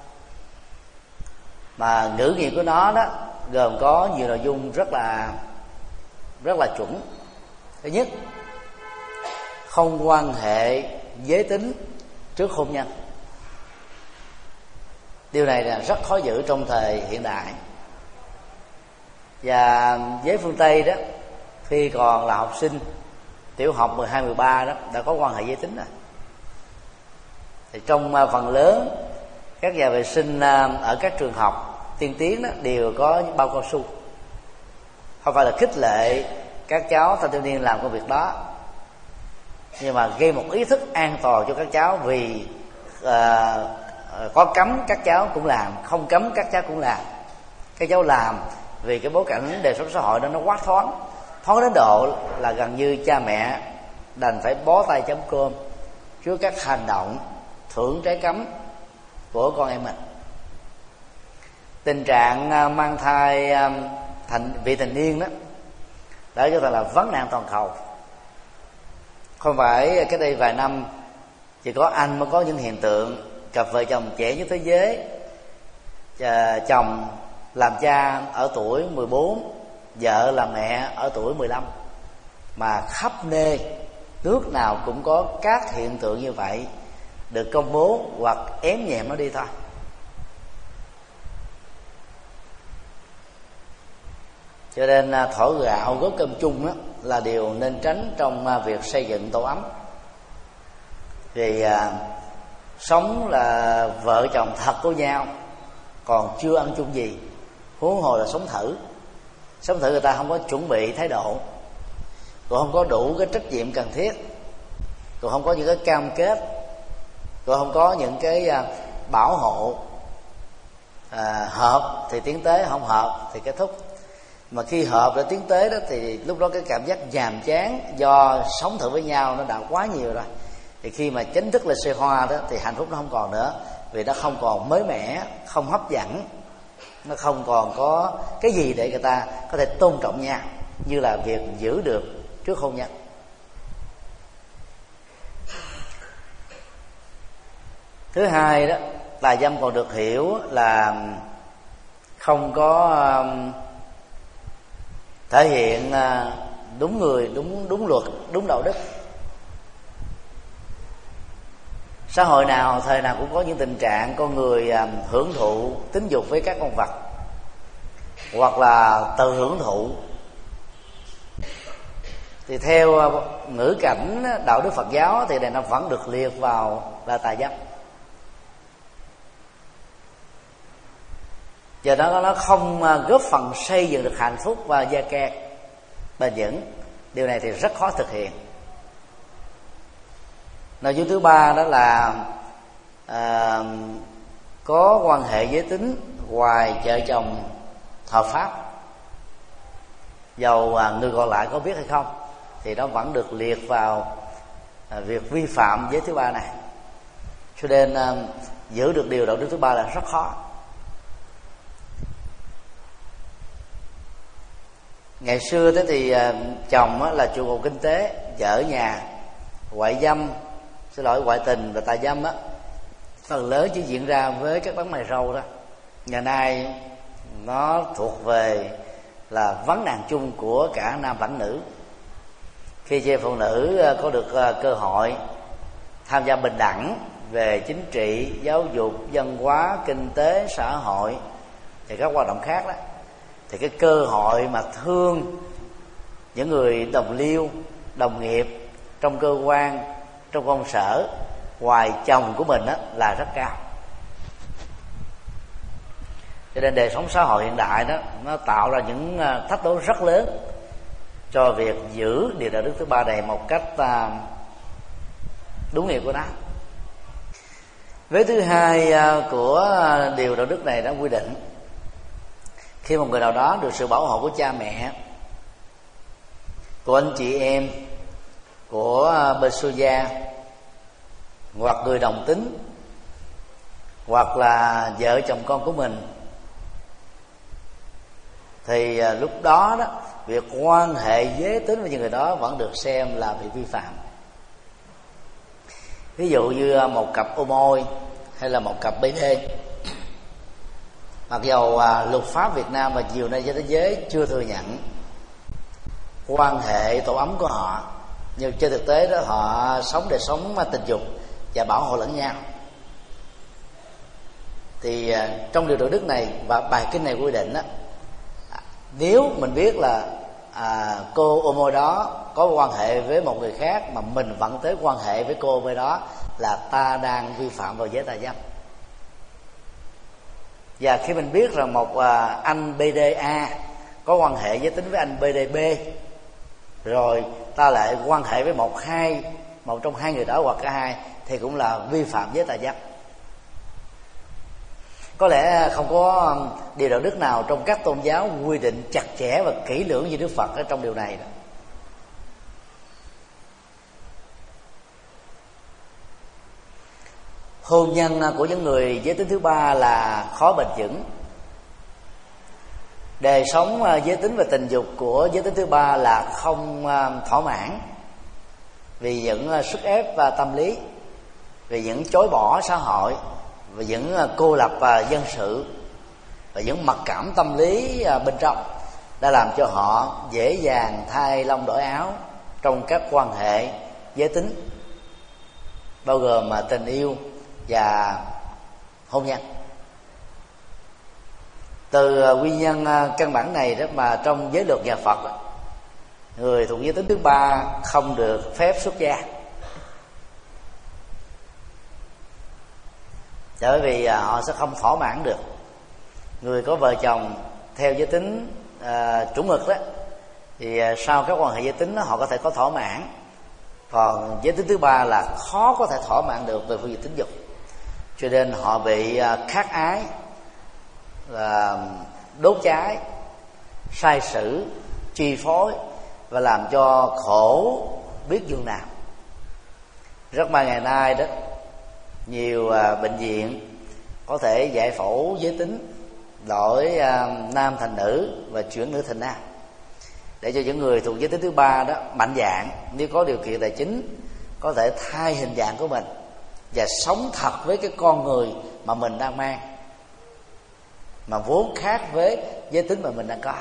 mà ngữ nghĩa của nó đó gồm có nhiều nội dung rất là chuẩn. Thứ nhất, không quan hệ giới tính trước hôn nhân. Điều này là rất khó giữ trong thời hiện đại. Và với phương Tây đó, khi còn là học sinh tiểu học 12, 13 đó đã có quan hệ giới tính rồi. Thì trong phần lớn các nhà vệ sinh ở các trường học tiên tiến đó đều có những bao cao su, không phải là khích lệ các cháu thanh thiếu niên làm công việc đó, nhưng mà gây một ý thức an toàn cho các cháu, vì có cấm các cháu cũng làm, không cấm các cháu cũng làm. Các cháu làm vì cái bối cảnh đời sống xã hội đó nó quá thoáng đến độ là gần như cha mẹ đành phải bó tay chấm cơm trước các hành động thưởng trái cấm của con em mình. Tình trạng mang thai vị thành niên đó đã trở thành là vấn nạn toàn cầu. Không phải cái đây vài năm chỉ có Anh mới có những hiện tượng cặp vợ chồng trẻ nhất thế giới, chồng làm cha ở tuổi 14, vợ làm mẹ ở tuổi 15, mà khắp nơi nước nào cũng có các hiện tượng như vậy được công bố hoặc ém nhẹm nó đi thôi. Cho nên thổi gạo góp cơm chung đó là điều nên tránh trong việc xây dựng tổ ấm. Vì sống là vợ chồng thật của nhau còn chưa ăn chung gì, huống hồ là sống thử. Sống thử người ta không có chuẩn bị thái độ, cũng không có đủ cái trách nhiệm cần thiết, cũng không có những cái cam kết, cũng không có những cái bảo hộ. Hợp thì tiến tới, không hợp thì kết thúc. Mà khi hợp để tiến tới đó thì lúc đó cái cảm giác nhàm chán do sống thử với nhau nó đã quá nhiều rồi. Thì khi mà chính thức là xe hoa đó thì hạnh phúc nó không còn nữa, vì nó không còn mới mẻ, không hấp dẫn, nó không còn có cái gì để người ta có thể tôn trọng nhau như là việc giữ được trước hôn nhân. Thứ hai đó, tà dâm còn được hiểu là không có thể hiện đúng người, đúng luật, đúng đạo đức. Xã hội nào, thời nào cũng có những tình trạng con người hưởng thụ tính dục với các con vật, hoặc là tự hưởng thụ. Thì theo ngữ cảnh đạo đức Phật giáo thì này nó vẫn được liệt vào là tà dâm. do đó nó không góp phần xây dựng được hạnh phúc và gia can bền vững. Điều này thì rất khó thực hiện. Nội dung thứ ba đó là có quan hệ giới tính ngoài vợ chồng hợp pháp, dầu người còn lại có biết hay không thì nó vẫn được liệt vào việc vi phạm giới thứ ba này. Cho nên giữ được điều đạo đức thứ ba là rất khó. Ngày xưa thế thì chồng là trụ cột kinh tế, vợ ở nhà, ngoại tình và tà dâm phần lớn chỉ diễn ra với các đấng mày râu đó. Ngày nay nó thuộc về là vấn nạn chung của cả nam lẫn nữ. Khi chị phụ nữ có được cơ hội tham gia bình đẳng về chính trị, giáo dục, văn hóa, kinh tế, xã hội và các hoạt động khác đó, thì cái cơ hội mà thương những người đồng liêu, đồng nghiệp trong cơ quan, trong công sở ngoài chồng của mình là rất cao. Cho nên đời sống xã hội hiện đại đó nó tạo ra những thách đố rất lớn cho việc giữ điều đạo đức thứ ba này một cách đúng nghĩa của nó. Vế thứ hai của điều đạo đức này đã quy định khi một người nào đó được sự bảo hộ của cha mẹ, của anh chị em, của bên xuôi gia, hoặc người đồng tính, hoặc là vợ chồng con của mình, thì lúc đó việc quan hệ giới tính với những người đó vẫn được xem là bị vi phạm. Ví dụ như một cặp homo hay là một cặp BD, mặc dầu luật pháp Việt Nam và nhiều nơi trên thế giới chưa thừa nhận quan hệ tổ ấm của họ, nhưng trên thực tế đó họ sống đời sống tình dục và bảo hộ lẫn nhau. Thì trong điều đạo đức này và bài kinh này quy định đó, nếu mình biết là cô homo đó có quan hệ với một người khác mà mình vẫn tới quan hệ với cô homo đó, là ta đang vi phạm vào giới tà dâm. Và khi mình biết rằng một anh BDA có quan hệ giới tính với anh BDB, rồi ta lại quan hệ với một trong hai người đó hoặc cả hai, thì cũng là vi phạm giới tà dâm. Có lẽ không có điều đạo đức nào trong các tôn giáo quy định chặt chẽ và kỹ lưỡng như Đức Phật ở trong điều này đó. Hôn nhân của những người giới tính thứ ba là khó bền vững. Đời sống giới tính và tình dục của giới tính thứ ba là không thỏa mãn, vì những sức ép và tâm lý, vì những chối bỏ xã hội, và những cô lập dân sự, và những mặc cảm tâm lý bên trong đã làm cho họ dễ dàng thay lông đổi áo trong các quan hệ giới tính, bao gồm tình yêu và hôn nhân. Từ nguyên nhân căn bản này đó mà trong giới luật nhà Phật, người thuộc giới tính thứ ba không được phép xuất gia, bởi vì họ sẽ không thỏa mãn được. Người có vợ chồng theo giới tính chuẩn mực đó, thì sau các quan hệ giới tính đó, họ có thể có thỏa mãn. Còn giới tính thứ ba là khó có thể thỏa mãn được về phương diện tính dục, cho nên họ bị khát ái, đốt cháy, sai sử, chi phối và làm cho khổ biết dường nào. Rất may ngày nay đó, nhiều bệnh viện có thể giải phẫu giới tính, đổi nam thành nữ và chuyển nữ thành nam, để cho những người thuộc giới tính thứ ba đó mạnh dạn, nếu có điều kiện tài chính, có thể thay hình dạng của mình và sống thật với cái con người mà mình đang mang, mà vốn khác với giới tính mà mình đang có.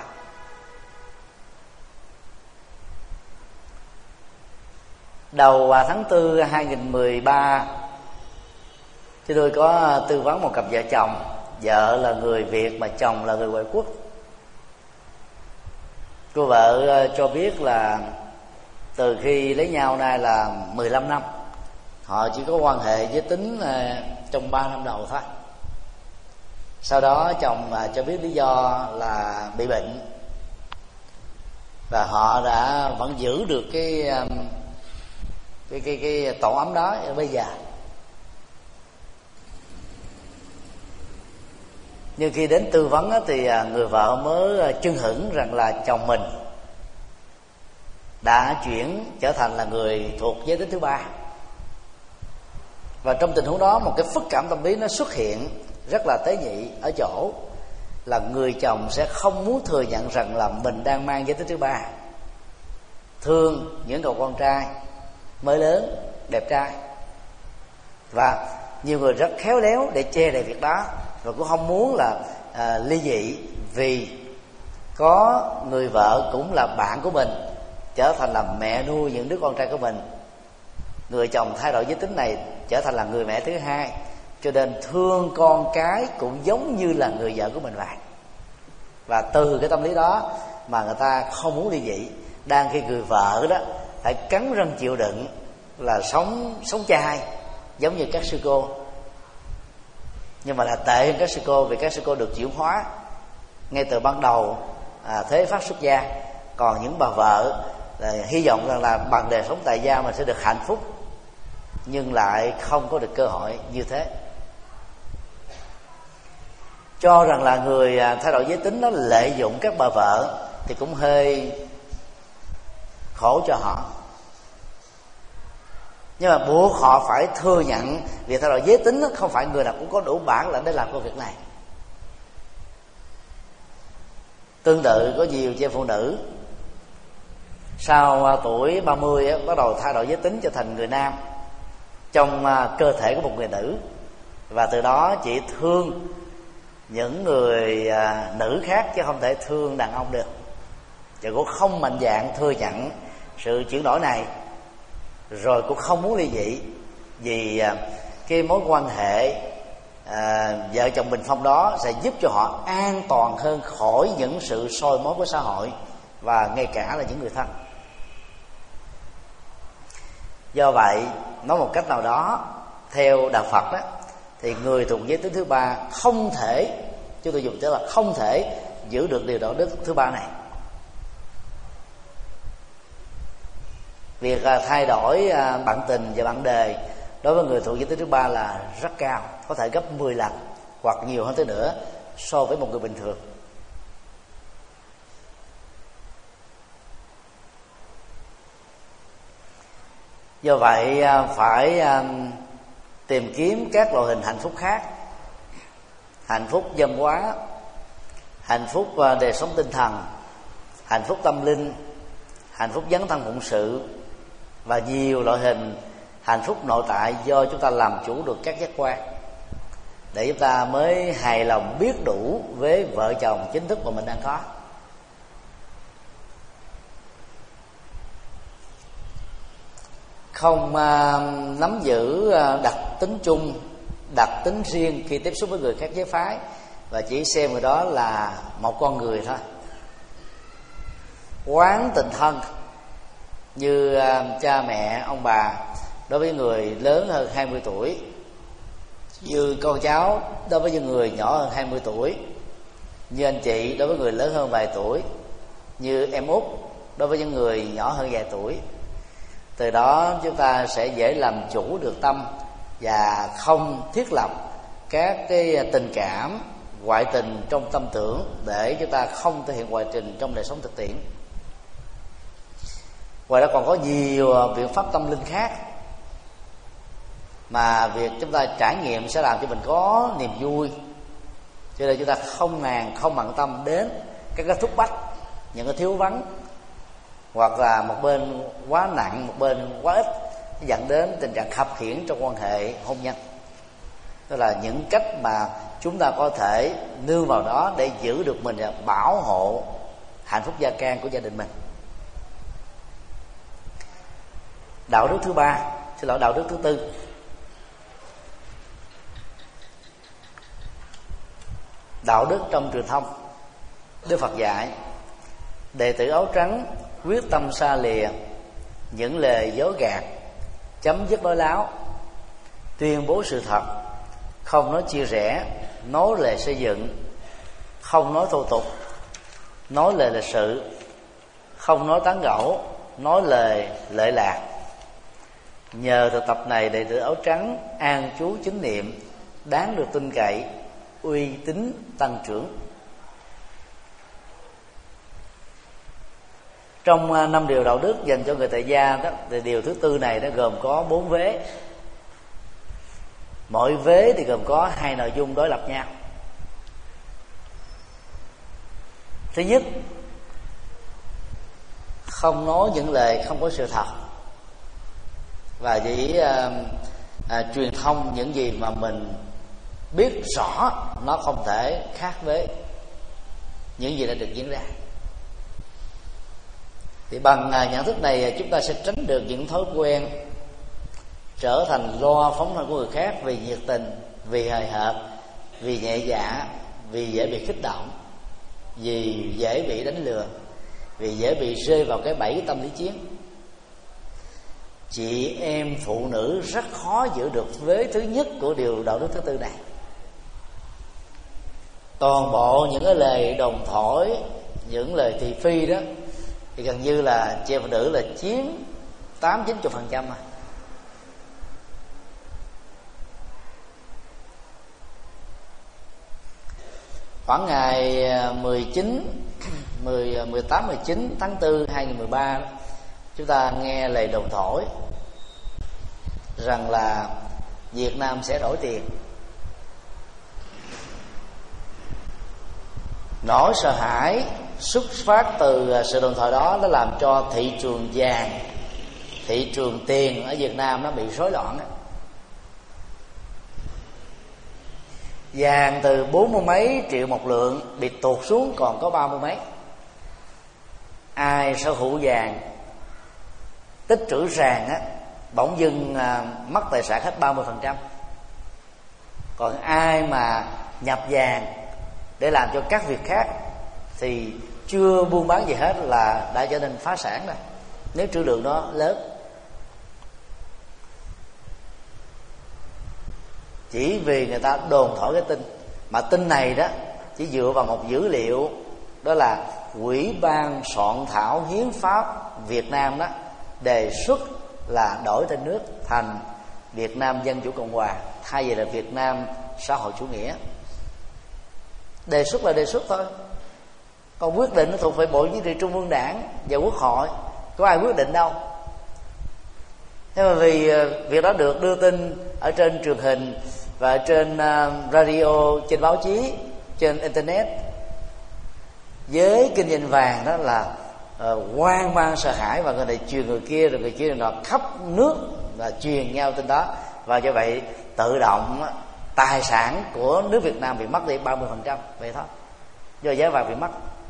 Đầu tháng 4 2013, chúng tôi có tư vấn một cặp vợ chồng. Vợ là người Việt mà chồng là người ngoại quốc. Cô vợ cho biết là từ khi lấy nhau nay là 15 năm, họ chỉ có quan hệ giới tính trong 3 năm đầu thôi. Sau đó chồng cho biết lý do là bị bệnh, và họ đã vẫn giữ được cái tổ ấm đó bây giờ. Nhưng khi đến tư vấn thì người vợ mới chưng hửng rằng là chồng mình đã chuyển trở thành là người thuộc giới tính thứ ba. Và trong tình huống đó, một cái phức cảm tâm lý nó xuất hiện rất là tế nhị ở chỗ là người chồng sẽ không muốn thừa nhận rằng là mình đang mang giới tính thứ ba, thương những cậu con trai mới lớn đẹp trai, và nhiều người rất khéo léo để che đậy việc đó, và cũng không muốn là ly dị vì có người vợ cũng là bạn của mình trở thành là mẹ nuôi những đứa con trai của mình. Người chồng thay đổi giới tính này trở thành là người mẹ thứ hai, cho nên thương con cái cũng giống như là người vợ của mình vậy. Và từ cái tâm lý đó mà người ta không muốn ly dị, đang khi người vợ đó phải cắn răng chịu đựng là sống chai giống như các sư cô. Nhưng mà là tệ hơn các sư cô, vì các sư cô được chuyển hóa ngay từ ban đầu thế pháp xuất gia. Còn những bà vợ hy vọng rằng là bằng đời sống tại gia mình sẽ được hạnh phúc, nhưng lại không có được cơ hội như thế. Cho rằng là người thay đổi giới tính đó lợi dụng các bà vợ thì cũng hơi khổ cho họ. Nhưng mà buộc họ phải thừa nhận việc thay đổi giới tính đó, không phải người nào cũng có đủ bản lĩnh để làm công việc này. Tương tự có nhiều chị phụ nữ sau tuổi 30 bắt đầu thay đổi giới tính trở thành người nam trong cơ thể của một người nữ, và từ đó chỉ thương những người nữ khác chứ không thể thương đàn ông được. Chị cũng không mạnh dạn thừa nhận sự chuyển đổi này, rồi cũng không muốn ly dị, vì cái mối quan hệ vợ chồng bình phong đó sẽ giúp cho họ an toàn hơn khỏi những sự soi mói của xã hội và ngay cả là những người thân. Do vậy, nói một cách nào đó, theo đạo Phật đó, thì người thuộc giới tính thứ ba không thể, chúng tôi dùng chữ là không thể giữ được điều đạo đức thứ ba này. Việc thay đổi bạn tình và bạn đời đối với người thuộc giới tính thứ ba là rất cao, có thể gấp 10 lần hoặc nhiều hơn thế nữa so với một người bình thường. Do vậy phải tìm kiếm các loại hình hạnh phúc khác: hạnh phúc văn hóa, hạnh phúc đời sống tinh thần, hạnh phúc tâm linh, hạnh phúc dấn thân phụng sự, và nhiều loại hình hạnh phúc nội tại do chúng ta làm chủ được các giác quan, để chúng ta mới hài lòng biết đủ với vợ chồng chính thức mà mình đang có. Không nắm giữ đặc tính chung, đặc tính riêng khi tiếp xúc với người khác giới phái, và chỉ xem người đó là một con người thôi. Quán tình thân như cha mẹ ông bà đối với người lớn hơn 20 tuổi, như con cháu đối với những người nhỏ hơn 20 tuổi, như anh chị đối với người lớn hơn vài tuổi, như em út đối với những người nhỏ hơn vài tuổi. Từ đó chúng ta sẽ dễ làm chủ được tâm và không thiết lập các cái tình cảm ngoại tình trong tâm tưởng, để chúng ta không thể hiện ngoại tình trong đời sống thực tiễn. Ngoài ra còn có nhiều biện pháp tâm linh khác mà việc chúng ta trải nghiệm sẽ làm cho mình có niềm vui, cho nên chúng ta không bận tâm đến các cái thúc bách, những cái thiếu vắng, hoặc là một bên quá nặng, một bên quá ít, dẫn đến tình trạng khập khiễng trong quan hệ hôn nhân. Đó là những cách mà chúng ta có thể nương vào đó để giữ được mình và bảo hộ hạnh phúc gia can của gia đình mình. Đạo đức thứ ba, đạo đức thứ tư, đạo đức trong truyền thông. Đức Phật dạy đệ tử áo trắng quyết tâm xa lìa những lời dối gạt, chấm dứt nói láo, tuyên bố sự thật, không nói chia rẽ nói lời xây dựng, không nói thô tục, nói lời lịch sự, không nói tán gẫu, nói lời lợi lạc. Nhờ thực tập này, đệ tử áo trắng an trú chính niệm, đáng được tin cậy, uy tín tăng trưởng. Trong 5 điều đạo đức dành cho người tại gia đó, thì điều thứ tư này nó gồm có 4 vế. Mỗi vế thì gồm có 2 nội dung đối lập nhau. Thứ nhất, không nói những lời không có sự thật, và chỉ truyền thông những gì mà mình biết rõ nó không thể khác với những gì đã được diễn ra. Thì bằng nhận thức này, chúng ta sẽ tránh được những thói quen trở thành lo phóng thân của người khác vì nhiệt tình, vì hời hợt, vì nhẹ dạ, vì dễ bị kích động, vì dễ bị đánh lừa, vì dễ bị rơi vào cái bẫy tâm lý chiến. Chị em phụ nữ rất khó giữ được vế thứ nhất của điều đạo đức thứ tư này. Toàn bộ những cái lời đồn thổi, những lời thị phi đó thì gần như là chị em phụ nữ là chiếm 80-90%. Khoảng ngày 18-19 tháng 4 2013, chúng ta nghe lời đồn thổi rằng là Việt Nam sẽ đổi tiền. Nỗi sợ hãi xuất phát từ sự đồn thổi đó, nó làm cho thị trường vàng, thị trường tiền ở Việt Nam nó bị rối loạn. Vàng từ 40 mấy triệu một lượng bị tụt xuống còn có 30 mấy. Ai sở hữu vàng, tích trữ vàng á, bỗng dưng mất tài sản hết 30%. Còn ai mà nhập vàng để làm cho các việc khác thì chưa buôn bán gì hết là đã trở nên phá sản rồi, nếu trữ lượng đó lớn. Chỉ vì người ta đồn thổi cái tin, mà tin này đó chỉ dựa vào một dữ liệu, đó là Ủy ban soạn thảo hiến pháp Việt Nam đó đề xuất là đổi tên nước thành Việt Nam Dân Chủ Cộng Hòa thay vì là Việt Nam Xã hội Chủ nghĩa. Đề xuất là đề xuất thôi, còn quyết định nó thuộc về Bộ Chính trị Trung ương Đảng và Quốc hội, có ai quyết định đâu. Thế mà vì việc đó được đưa tin ở trên truyền hình và trên radio, trên báo chí, trên internet, với kinh doanh vàng đó là hoang mang sợ hãi, và người này truyền người kia, rồi người kia nọ, khắp nước là truyền nhau tin đó, và do vậy tự động tài sản của nước Việt Nam bị mất đi 30%, vậy thôi, do giá vàng bị mất.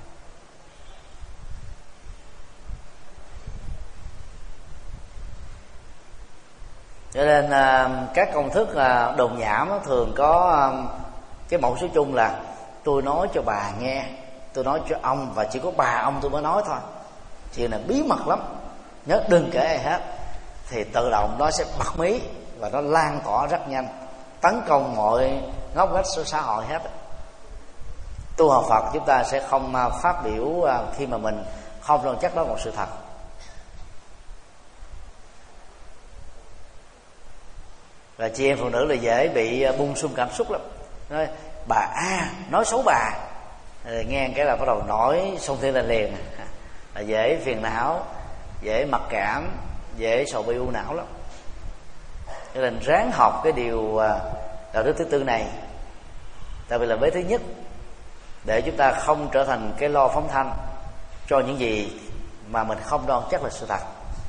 Cho nên các công thức đồn nhảm thường có cái mẫu số chung là tôi nói cho bà nghe, tôi nói cho ông, và chỉ có bà ông tôi mới nói thôi, chuyện này bí mật lắm, nhớ đừng kể ai hết. Thì tự động nó sẽ bật mí và nó lan tỏa rất nhanh, tấn công mọi ngóc ngách của xã hội hết. Tu học Phật chúng ta sẽ không phát biểu khi mà mình không đoan chắc đó là một sự thật. Và chị em phụ nữ là dễ bị bung xung cảm xúc lắm. Nói bà A nói xấu bà, nghe cái là bắt đầu nói xông thiên lên liền, là dễ phiền não, dễ mặc cảm, dễ sầu bi u não lắm. Cho nên ráng học cái điều đạo đức thứ tư này, tại vì là vế thứ nhất, để chúng ta không trở thành cái lo phóng thanh cho những gì mà mình không đoan chắc là sự thật.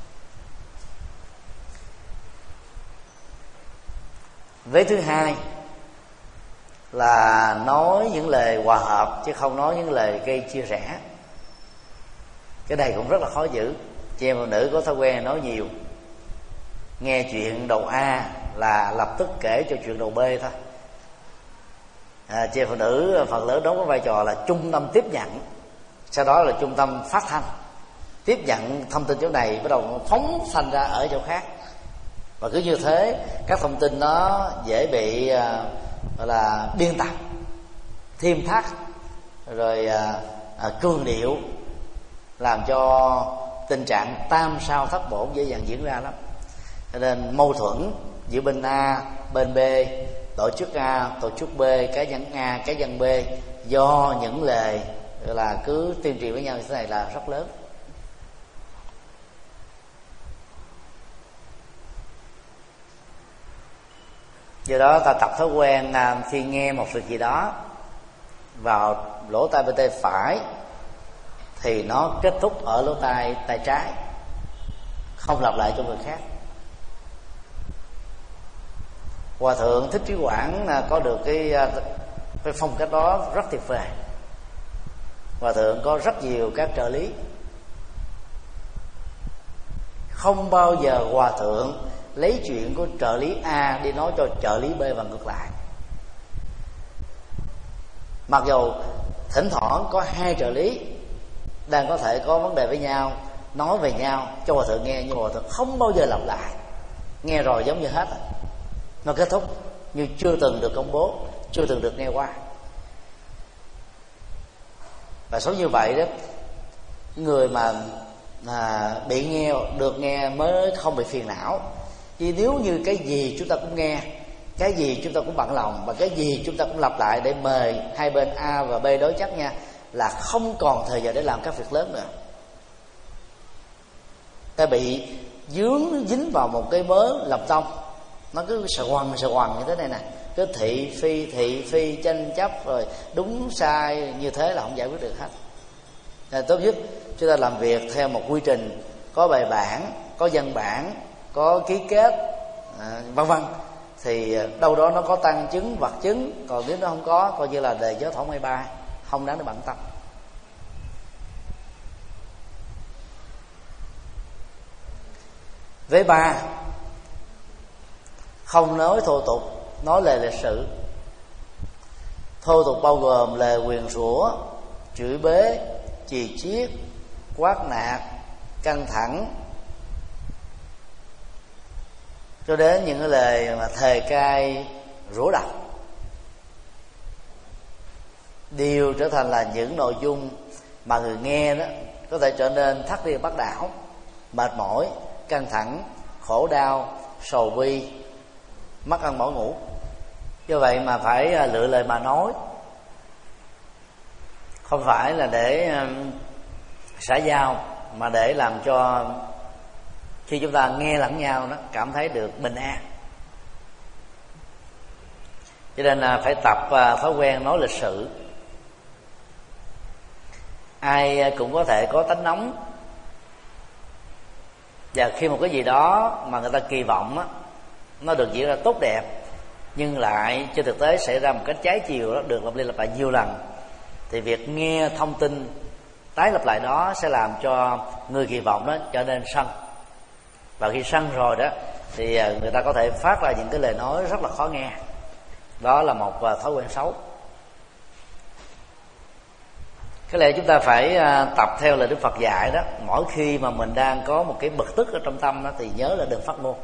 Vế thứ hai là nói những lời hòa hợp chứ không nói những lời gây chia rẽ. Cái này cũng rất là khó giữ. Chị em phụ nữ có thói quen nói nhiều, nghe chuyện đầu A là lập tức kể cho chuyện đầu B thôi. Chị em phụ nữ phần lớn đóng có vai trò là trung tâm tiếp nhận, sau đó là trung tâm phát thanh, tiếp nhận thông tin chỗ này bắt đầu phóng thanh ra ở chỗ khác. Và cứ như thế các thông tin nó dễ bị gọi là biên tập thêm thắt, rồi cường điệu, làm cho tình trạng tam sao thất bổn dễ dàng diễn ra lắm. Cho nên mâu thuẫn giữa bên A, bên B, tổ chức A, tổ chức B, cá nhân A, cá nhân B, do những lời là cứ tuyên truyền với nhau như thế này là rất lớn. Do đó ta tập thói quen khi nghe một việc gì đó vào lỗ tai bên tay phải thì nó kết thúc ở lỗ tai tay trái, không lặp lại cho người khác. Hòa thượng Thích Trí Quảng có được cái phong cách đó rất tuyệt vời. Hòa thượng có rất nhiều các trợ lý, không bao giờ hòa thượng lấy chuyện của trợ lý A đi nói cho trợ lý B và ngược lại. Mặc dù thỉnh thoảng có hai trợ lý đang có thể có vấn đề với nhau, nói về nhau cho hòa thượng nghe, nhưng hòa thượng không bao giờ lặp lại. Nghe rồi giống như hết, nó kết thúc như chưa từng được công bố, chưa từng được nghe qua. Và số như vậy đó, người mà bị nghe, được nghe mới không bị phiền não. Vì nếu như cái gì chúng ta cũng nghe, cái gì chúng ta cũng bận lòng, và cái gì chúng ta cũng lặp lại để mời hai bên A và B đối chất nha, là không còn thời giờ để làm các việc lớn nữa. Ta bị dính vào một cái mớ làm tông, nó cứ sờ quằn như thế này nè, cứ thị phi tranh chấp, rồi đúng sai như thế là không giải quyết được hết. Nên tốt nhất chúng ta làm việc theo một quy trình, có bài bản, có văn bản, có ký kết, vân vân, thì đâu đó nó có tăng chứng vật chứng. Còn nếu nó không có, coi như là đề gió thổi mây bay, không đáng để bận tâm. Với ba, không nói thô tục, nói lời lịch sự. Thô tục bao gồm lời nguyền rủa, chửi bới, chì chiết, quát nạt, căng thẳng, cho đến những cái lời mà thề cay rủa độc, đều trở thành là những nội dung mà người nghe đó có thể trở nên thắt đi bắt đảo, mệt mỏi, căng thẳng, khổ đau, sầu bi, mất ăn bỏ ngủ. Do vậy mà phải lựa lời mà nói, không phải là để xã giao, mà để làm cho khi chúng ta nghe lẫn nhau đó cảm thấy được bình an. Cho nên là phải tập thói quen nói lịch sự. Ai cũng có thể có tánh nóng, và khi một cái gì đó mà người ta kỳ vọng á, nó được diễn ra tốt đẹp, nhưng lại trên thực tế xảy ra một cách trái chiều đó, được lặp đi lặp lại nhiều lần, thì việc nghe thông tin tái lặp lại đó sẽ làm cho người kỳ vọng đó trở nên sân. Và khi sân rồi đó thì người ta có thể phát ra những cái lời nói rất là khó nghe. Đó là một thói quen xấu. Cái lẽ chúng ta phải tập theo lời Đức Phật dạy đó. Mỗi khi mà mình đang có một cái bực tức ở trong tâm đó, thì nhớ là đừng phát ngôn.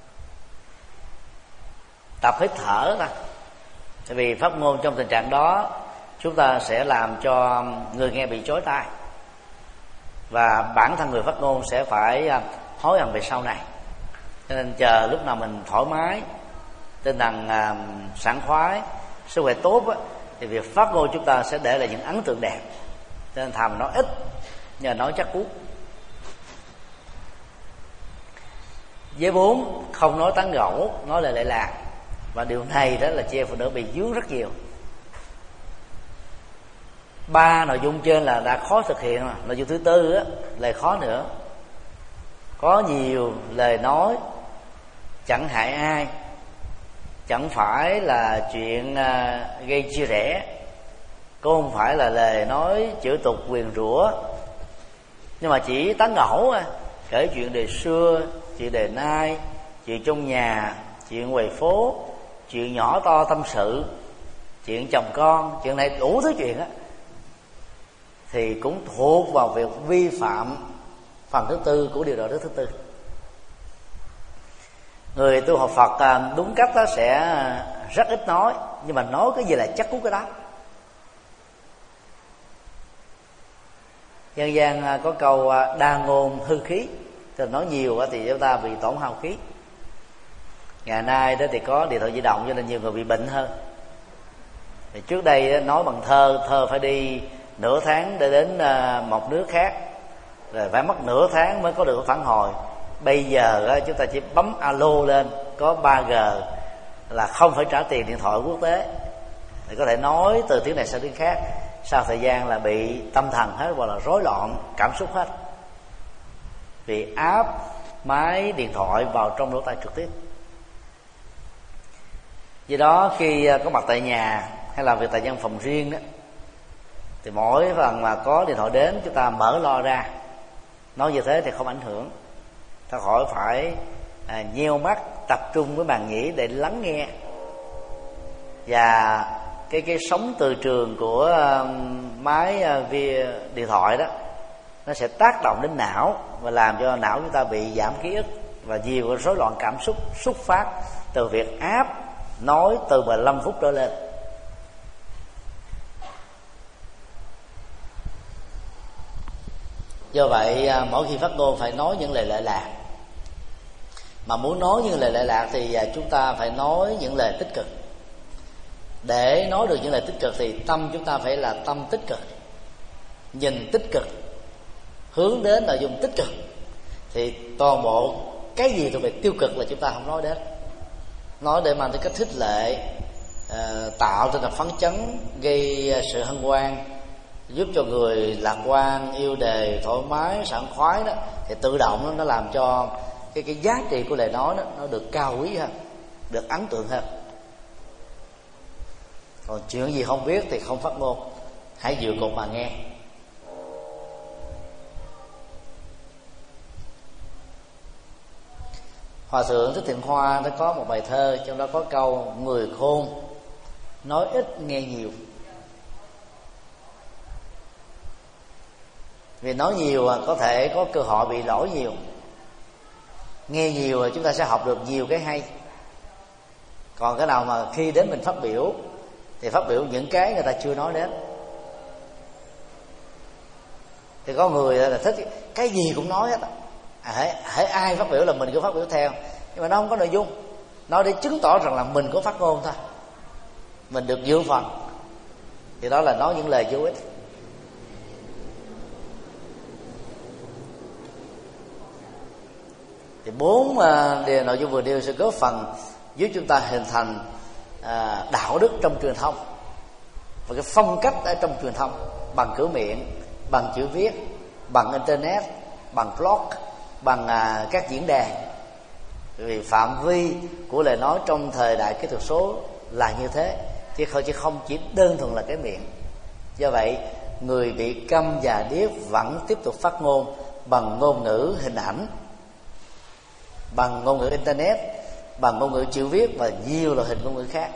Tập hít thở ra. Tại vì phát ngôn trong tình trạng đó, chúng ta sẽ làm cho người nghe bị chói tai, và bản thân người phát ngôn sẽ phải hối hận về sau này. Cho nên chờ lúc nào mình thoải mái, tinh thần sảng khoái, sức khỏe tốt á, thì việc phát ngôn chúng ta sẽ để lại những ấn tượng đẹp. Cho nên thà nói ít nhờ nói chắc cú. Với 4, không nói tán gẫu, nói lời lệ lạc. Và điều này đó là chị em phụ nữ bị dướng rất nhiều. 3 nội dung trên là đã khó thực hiện rồi. Nội dung thứ 4 á, lời khó nữa. Có nhiều lời nói chẳng hại ai, chẳng phải là chuyện gây chia rẽ, cũng không phải là lời nói chửi tục nguyền rủa, nhưng mà chỉ tán gẫu, kể chuyện đời xưa, chuyện đời nay, chuyện trong nhà, chuyện ngoài phố, chuyện nhỏ to tâm sự, chuyện chồng con, chuyện này đủ thứ chuyện á, thì cũng thuộc vào việc vi phạm phần thứ 4 của điều đạo đức thứ 4. Người tu học Phật đúng cách đó sẽ rất ít nói, nhưng mà nói cái gì là chắc cú cái đó. Dân gian có câu đa ngôn hư khí, tức là nói nhiều thì chúng ta bị tổn hao khí. Ngày nay đó thì có điện thoại di động cho nên nhiều người bị bệnh hơn. Thì trước đây nói bằng thơ phải đi nửa tháng để đến một nước khác, rồi phải mất nửa tháng mới có được phản hồi. Bây giờ chúng ta chỉ bấm alo lên, có 3G là không phải trả tiền điện thoại quốc tế, thì có thể nói từ tiếng này sang tiếng khác. Sau thời gian là bị tâm thần hết, hoặc là rối loạn cảm xúc hết, vì áp máy điện thoại vào trong lỗ tai trực tiếp. Do đó khi có mặt tại nhà hay làm việc tại văn phòng riêng đó, thì mỗi lần mà có điện thoại đến chúng ta mở loa ra. Nói như thế thì không ảnh hưởng, ta khỏi phải nheo mắt tập trung với màn nhĩ để lắng nghe. Và cái sóng từ trường của máy điện thoại đó, nó sẽ tác động đến não và làm cho não chúng ta bị giảm ký ức và nhiều rối loạn cảm xúc xuất phát từ việc áp nói từ 15 phút trở lên. Do vậy mỗi khi phát ngôn phải nói những lời lệ lạc. Mà muốn nói những lời lệ lạc thì chúng ta phải nói những lời tích cực. Để nói được những lời tích cực thì tâm chúng ta phải là tâm tích cực, nhìn tích cực, hướng đến nội dung tích cực. Thì toàn bộ cái gì thuộc về tiêu cực là chúng ta không nói đến. Nói để mang tới cách khích lệ, tạo tinh thần phấn chấn, gây sự hân hoan, giúp cho người lạc quan, yêu đề, thoải mái, sảng khoái đó, thì tự động nó làm cho cái giá trị của lời nói đó nó được cao quý hơn, được ấn tượng hơn. Còn chuyện gì không biết thì không phát ngôn, hãy dựa cột mà nghe. Hòa thượng Thích Thiện Hoa đã có một bài thơ, trong đó có câu người khôn nói ít nghe nhiều. Vì nói nhiều có thể có cơ hội bị lỗi nhiều, nghe nhiều chúng ta sẽ học được nhiều cái hay. Còn cái nào mà khi đến mình phát biểu thì phát biểu những cái người ta chưa nói đến. Thì có người là thích cái gì cũng nói hết, hễ ai phát biểu là mình cứ phát biểu theo, nhưng mà nó không có nội dung, nói để chứng tỏ rằng là mình có phát ngôn thôi, mình được dự phần, thì đó là nói những lời vô ích. Thì 4 nội dung vừa nêu sẽ góp phần giúp chúng ta hình thành đạo đức trong truyền thông và cái phong cách ở trong truyền thông, bằng cửa miệng, bằng chữ viết, bằng internet, bằng blog, bằng các diễn đàn. Vì phạm vi của lời nói trong thời đại kỹ thuật số là như thế, chứ không chỉ đơn thuần là cái miệng. Do vậy người bị câm và điếc vẫn tiếp tục phát ngôn bằng ngôn ngữ hình ảnh, bằng ngôn ngữ internet, bằng ngôn ngữ chữ viết và nhiều loại hình ngôn ngữ khác.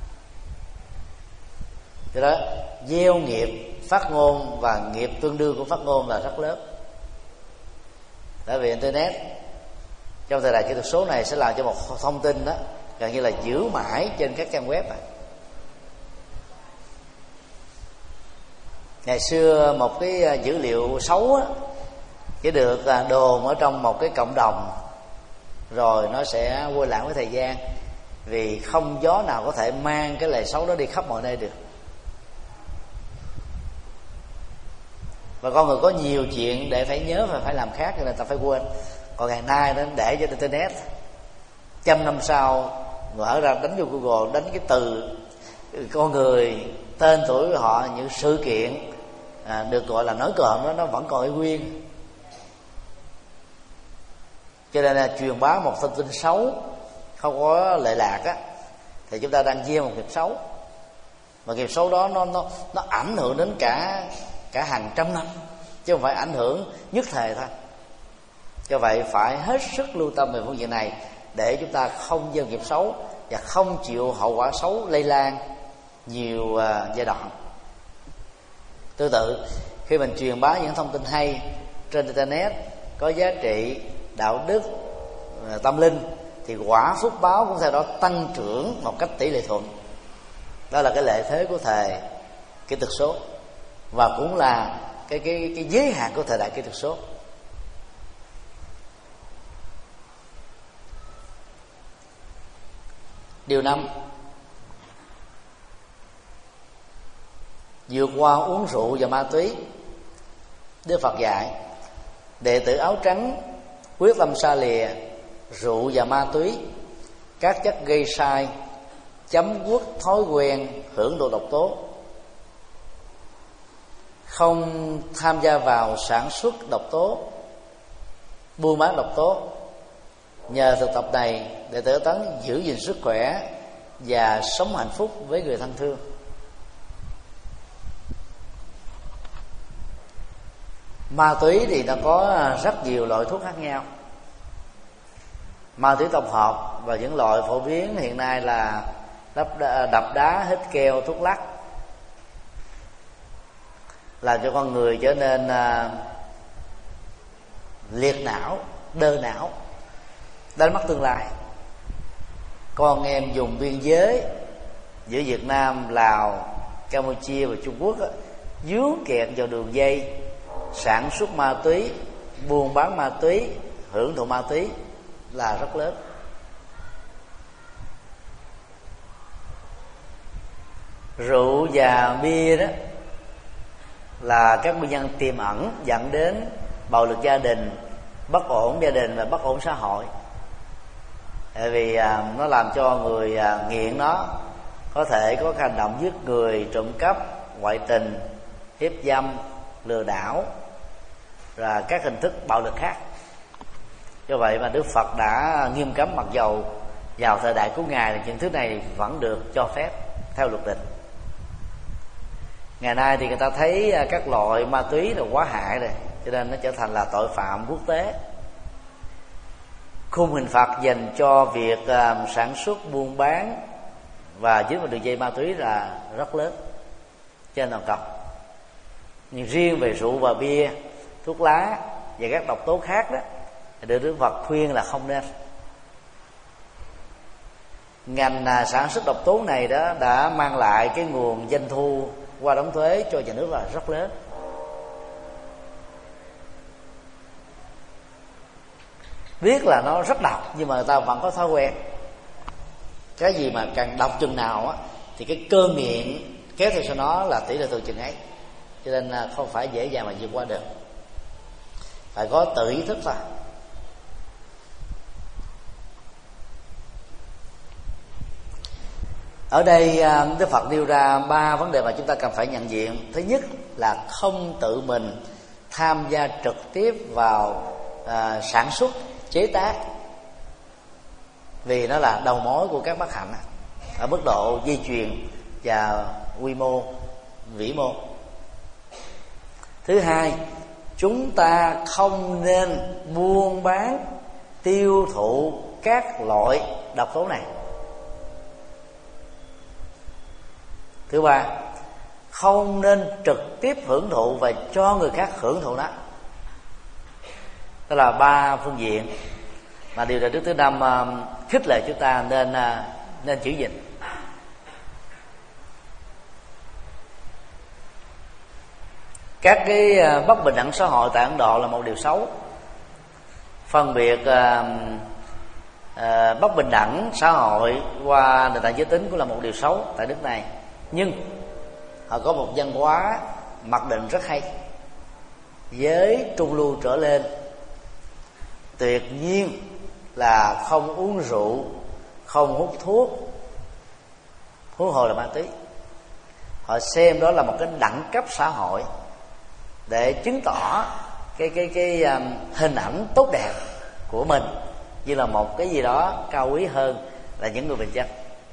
Cho đó gieo nghiệp phát ngôn và nghiệp tương đương của phát ngôn là rất lớn. Tại vì internet trong thời đại kỹ thuật số này sẽ làm cho một thông tin đó gần như là giữ mãi trên các trang web này. Ngày xưa một cái dữ liệu xấu á, chỉ được đồn ở trong một cái cộng đồng, rồi nó sẽ quay lãng với thời gian, vì không gió nào có thể mang cái lời xấu đó đi khắp mọi nơi được. Và con người có nhiều chuyện để phải nhớ và phải làm khác, cho nên ta phải quên. Còn ngày nay nó để cho internet, 100 năm sau mở ra đánh vô Google, đánh cái từ con người, tên tuổi của họ, những sự kiện được gọi là nói cộm đó, nó vẫn còn y nguyên. Cho nên là truyền bá một thông tin xấu không có lệ lạc á, thì chúng ta đang gieo một nghiệp xấu, và nghiệp xấu đó nó ảnh hưởng đến cả hàng trăm năm, chứ không phải ảnh hưởng nhất thời thôi. Do vậy phải hết sức lưu tâm về phương diện này, để chúng ta không gieo nghiệp xấu và không chịu hậu quả xấu lây lan nhiều giai đoạn. Tương tự, khi mình truyền bá những thông tin hay trên internet có giá trị đạo đức, tâm linh, thì quả phước báo cũng theo đó tăng trưởng một cách tỷ lệ thuận. Đó là cái lợi thế của thời kỹ thuật số, và cũng là cái giới hạn của thời đại kỹ thuật số. Điều 5, vượt qua uống rượu và ma túy. Đức Phật dạy đệ tử áo trắng quyết tâm xa lìa rượu và ma túy, các chất gây sai, chấm dứt thói quen hưởng thụ độc tố, không tham gia vào sản xuất độc tố, buôn bán độc tố. Nhờ thực tập này, đệ tử tấn giữ gìn sức khỏe và sống hạnh phúc với người thân thương. Ma túy thì nó có rất nhiều loại thuốc khác nhau. Ma túy tổng hợp và những loại phổ biến hiện nay là đập đá, hít keo, thuốc lắc, làm cho con người trở nên liệt não, đơ não, đánh mất tương lai. Con em vùng biên giới giữa Việt Nam, Lào, Campuchia và Trung Quốc dướng kẹt vào đường dây sản xuất ma túy, buôn bán ma túy, hưởng thụ ma túy là rất lớn. Rượu và bia đó là các nguyên nhân tiềm ẩn dẫn đến bạo lực gia đình, bất ổn gia đình và bất ổn xã hội. Tại vì nó làm cho người nghiện nó có thể có hành động giết người, trộm cắp, ngoại tình, hiếp dâm, lừa đảo và các hình thức bạo lực khác. Do vậy mà Đức Phật đã nghiêm cấm, mặc dầu vào thời đại của Ngài thì những thứ này vẫn được cho phép theo luật định. Ngày nay thì người ta thấy các loại ma túy là quá hại rồi, cho nên nó trở thành là tội phạm quốc tế. Khung hình phạt dành cho việc sản xuất, buôn bán và dính vào đường dây ma túy là rất lớn trên toàn cầu. Nhưng riêng về rượu và bia, thuốc lá và các độc tố khác đó, được Đức Phật khuyên là không nên. Ngành sản xuất độc tố này đó đã mang lại cái nguồn doanh thu qua đóng thuế cho nhà nước là rất lớn. Biết là nó rất độc nhưng mà người ta vẫn có thói quen. Cái gì mà càng độc chừng nào á thì cái cơn nghiện kéo theo sau nó là tỷ lệ từ chừng ấy. Cho nên không phải dễ dàng mà vượt qua được, phải có tự ý thức thôi. Ở đây Đức Phật nêu ra 3 vấn đề mà chúng ta cần phải nhận diện. Thứ nhất là không tự mình tham gia trực tiếp vào sản xuất, chế tác, vì nó là đầu mối của các bất hạnh ở mức độ di truyền và quy mô, vĩ mô. Thứ hai, chúng ta không nên buôn bán, tiêu thụ các loại độc tố này. Thứ ba, không nên trực tiếp hưởng thụ và cho người khác hưởng thụ nó. Đó là 3 phương diện mà điều đại đức thứ 5 khích lệ chúng ta nên giữ gìn. Các cái bất bình đẳng xã hội tại Ấn Độ là một điều xấu. Phân biệt bất bình đẳng xã hội qua nền tảng giới tính cũng là một điều xấu tại nước này. Nhưng họ có một văn hóa mặc định rất hay. Giới trung lưu trở lên tuyệt nhiên là không uống rượu, không hút thuốc, huống hồ là ma túy. Họ xem đó là một cái đẳng cấp xã hội để chứng tỏ cái hình ảnh tốt đẹp của mình như là một cái gì đó cao quý hơn là những người bình dân.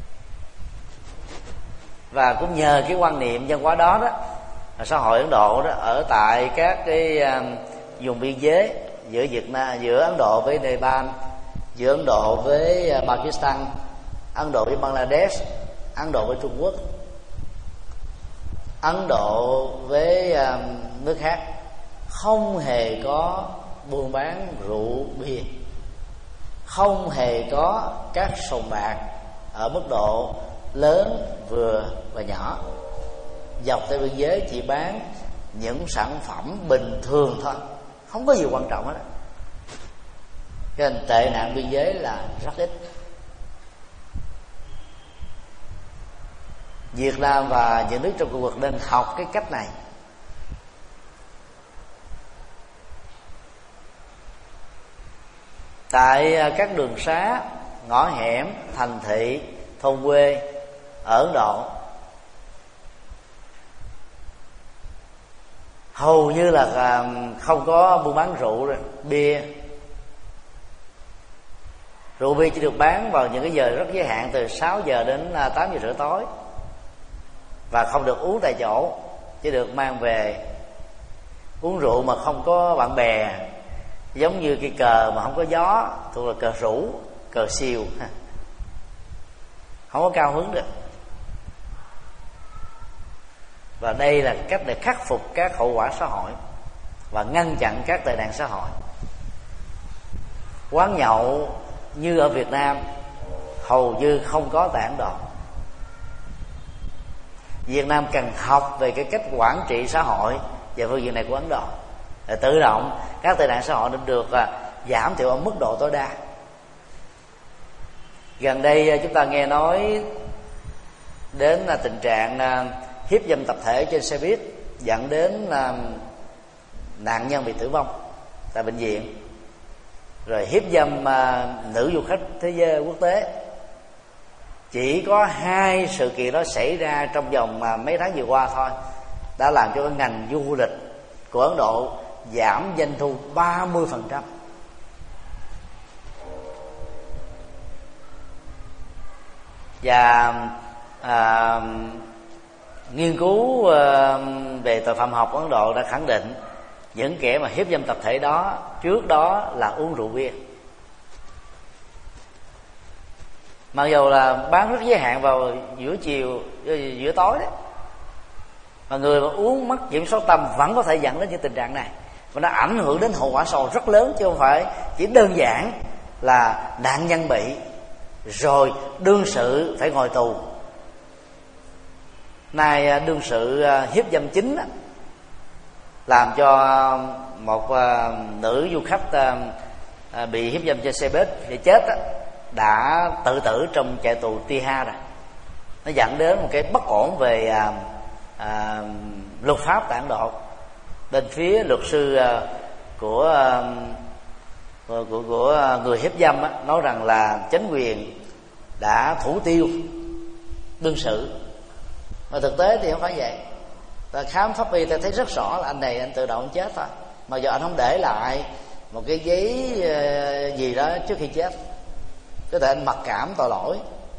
Và cũng nhờ cái quan niệm văn hóa đó đó, xã hội Ấn Độ đó ở tại các cái vùng biên giới giữa Việt Nam, giữa Ấn Độ với Nepal, giữa Ấn Độ với Pakistan, Ấn Độ với Bangladesh, Ấn Độ với Trung Quốc, Ấn Độ với nước khác, không hề có buôn bán rượu bia, không hề có các sòng bạc ở mức độ lớn, vừa và nhỏ. Dọc theo biên giới chỉ bán những sản phẩm bình thường thôi, không có gì quan trọng hết. Cho nên tệ nạn biên giới là rất ít. Việt Nam và những nước trong khu vực nên học cái cách này. Tại các đường xá, ngõ hẻm, thành thị, thôn quê ở Ấn Độ, hầu như là không có buôn bán rượu rồi, bia. Rượu bia chỉ được bán vào những cái giờ rất giới hạn, từ 6 giờ đến 8 giờ rưỡi tối, và không được uống tại chỗ, chỉ được mang về. Uống rượu mà không có bạn bè, giống như cây cờ mà không có gió, thuộc là cờ rủ, cờ siêu, không có cao hứng được. Và đây là cách để khắc phục các hậu quả xã hội và ngăn chặn các tệ nạn xã hội. Quán nhậu như ở Việt Nam hầu như không có tại Ấn Độ. Việt Nam cần học về cái cách quản trị xã hội về phương diện này của Ấn Độ, để tự động các tệ nạn xã hội được giảm thiểu ở mức độ tối đa. Gần đây chúng ta nghe nói đến tình trạng hiếp dâm tập thể trên xe buýt, dẫn đến nạn nhân bị tử vong tại bệnh viện, rồi hiếp dâm nữ du khách thế giới quốc tế. Chỉ có 2 sự kiện đó xảy ra trong vòng mấy tháng vừa qua thôi, đã làm cho ngành du lịch của Ấn Độ giảm doanh thu 30%. Và nghiên cứu về tội phạm học của Ấn Độ đã khẳng định những kẻ mà hiếp dâm tập thể đó trước đó là uống rượu bia. Mặc dù là bán rất giới hạn vào giữa chiều, giữa tối đấy, mà người mà uống mất kiểm soát tâm vẫn có thể dẫn đến những tình trạng này, và nó ảnh hưởng đến hậu quả xã hội rất lớn, chứ không phải chỉ đơn giản là nạn nhân bị rồi đương sự phải ngồi tù. Nay đương sự hiếp dâm chính làm cho một nữ du khách bị hiếp dâm trên xe buýt để chết đã tự tử trong trại tù Tiha rồi. Nó dẫn đến một cái bất ổn về luật pháp tại Ấn Độ. Bên phía luật sư của người hiếp dâm nói rằng là chính quyền đã thủ tiêu đương sự, mà thực tế thì không phải vậy. Ta khám pháp y ta thấy rất rõ là anh này anh tự động chết thôi, mà giờ anh không để lại một cái giấy gì đó trước khi chết, có thể anh mặc cảm tội lỗi.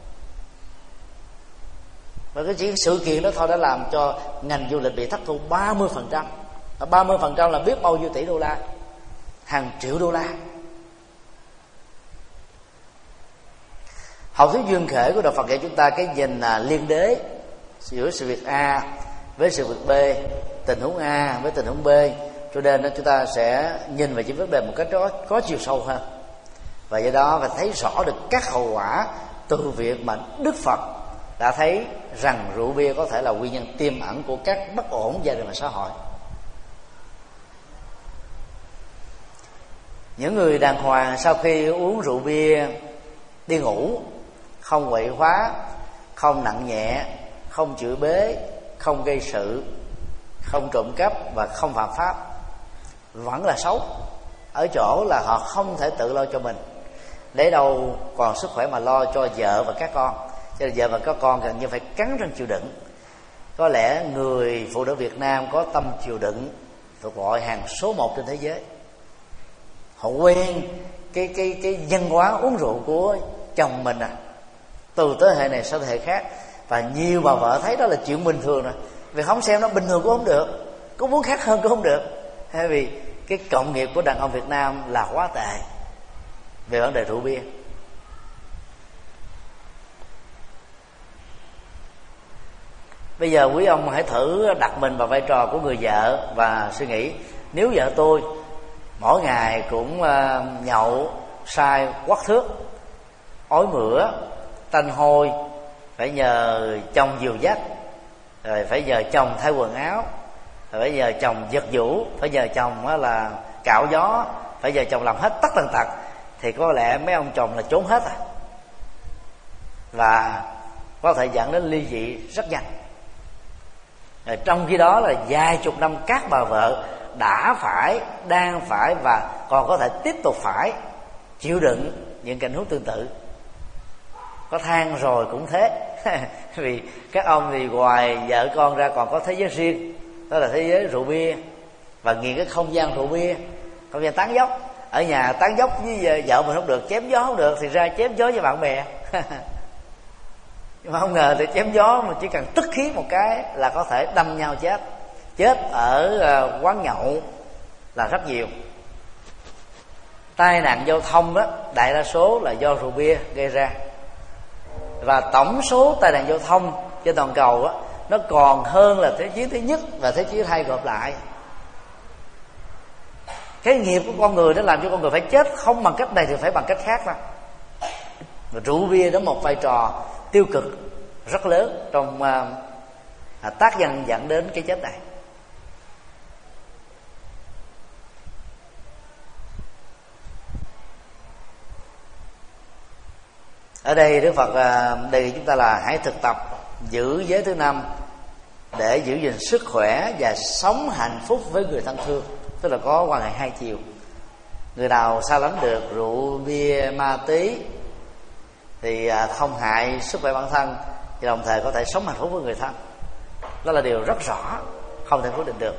Và cái chỉ sự kiện đó thôi đã làm cho ngành du lịch bị thất thu 30%. 30% là biết bao nhiêu tỷ đô la, hàng triệu đô la. Học thuyết duyên khể của Đạo Phật dạy chúng ta cái nhìn liên đế giữa sự việc A với sự việc B, tình huống A với tình huống B, cho nên chúng ta sẽ nhìn về những vấn đề một cách có chiều sâu hơn, và do đó phải thấy rõ được các hậu quả từ việc mà Đức Phật đã thấy rằng rượu bia có thể là nguyên nhân tiềm ẩn của các bất ổn gia đình và xã hội. Những người đàng hoàng sau khi uống rượu bia đi ngủ, không quậy phá, không nặng nhẹ, không chửi bới, không gây sự, không trộm cắp và không phạm pháp, vẫn là xấu ở chỗ là họ không thể tự lo cho mình, để đâu còn sức khỏe mà lo cho vợ và các con. Cho nên vợ và các con gần như phải cắn răng chịu đựng. Có lẽ người phụ nữ Việt Nam có tâm chịu đựng thuộc loại hàng số 1 trên thế giới. Họ quen cái văn hóa uống rượu của chồng mình từ thế hệ này sang thế hệ khác, và nhiều bà vợ thấy đó là chuyện bình thường rồi, vì không xem nó bình thường cũng không được, có muốn khác hơn cũng không được, hay vì cái cộng nghiệp của đàn ông Việt Nam là quá tệ về vấn đề rượu bia. Bây giờ quý ông hãy thử đặt mình vào vai trò của người vợ và suy nghĩ, nếu vợ tôi mỗi ngày cũng nhậu say quắt thước, ói mửa, tanh hôi, phải nhờ chồng dìu dắt, rồi phải nhờ chồng thay quần áo, phải nhờ chồng giật vũ, phải nhờ chồng là cạo gió, phải nhờ chồng làm hết tất tần tật, thì có lẽ mấy ông chồng là trốn hết và có thể dẫn đến ly dị rất nhanh. Trong khi đó là vài chục năm các bà vợ đã phải, đang phải và còn có thể tiếp tục phải chịu đựng những cảnh huống tương tự. Có than rồi cũng thế vì các ông thì ngoài vợ con ra còn có thế giới riêng, đó là thế giới rượu bia, và nghiện cái không gian rượu bia, không gian tán dốc. Ở nhà tán dốc với vợ mình không được, chém gió không được, thì ra chém gió với bạn bè nhưng mà không ngờ thì chém gió mà chỉ cần tức khí một cái là có thể đâm nhau chết. Chết ở quán nhậu là rất nhiều. Tai nạn giao thông đó, đại đa số là do rượu bia gây ra, và tổng số tai nạn giao thông trên toàn cầu đó, nó còn hơn là thế chiến thứ nhất và thế chiến thứ hai gộp lại. Cái nghiệp của con người nó làm cho con người phải chết không bằng cách này thì phải bằng cách khác mà. Và rượu bia đó một vai trò tiêu cực rất lớn trong tác nhân dẫn đến cái chết này. Ở đây Đức Phật đề nghị chúng ta là hãy thực tập giữ giới thứ 5 để giữ gìn sức khỏe và sống hạnh phúc với người thân thương, tức là có quan hệ hai chiều. Người nào xa lánh được rượu bia ma túy thì không hại sức khỏe bản thân, và đồng thời có thể sống hạnh phúc với người thân. Đó là điều rất rõ, không thể quyết định được.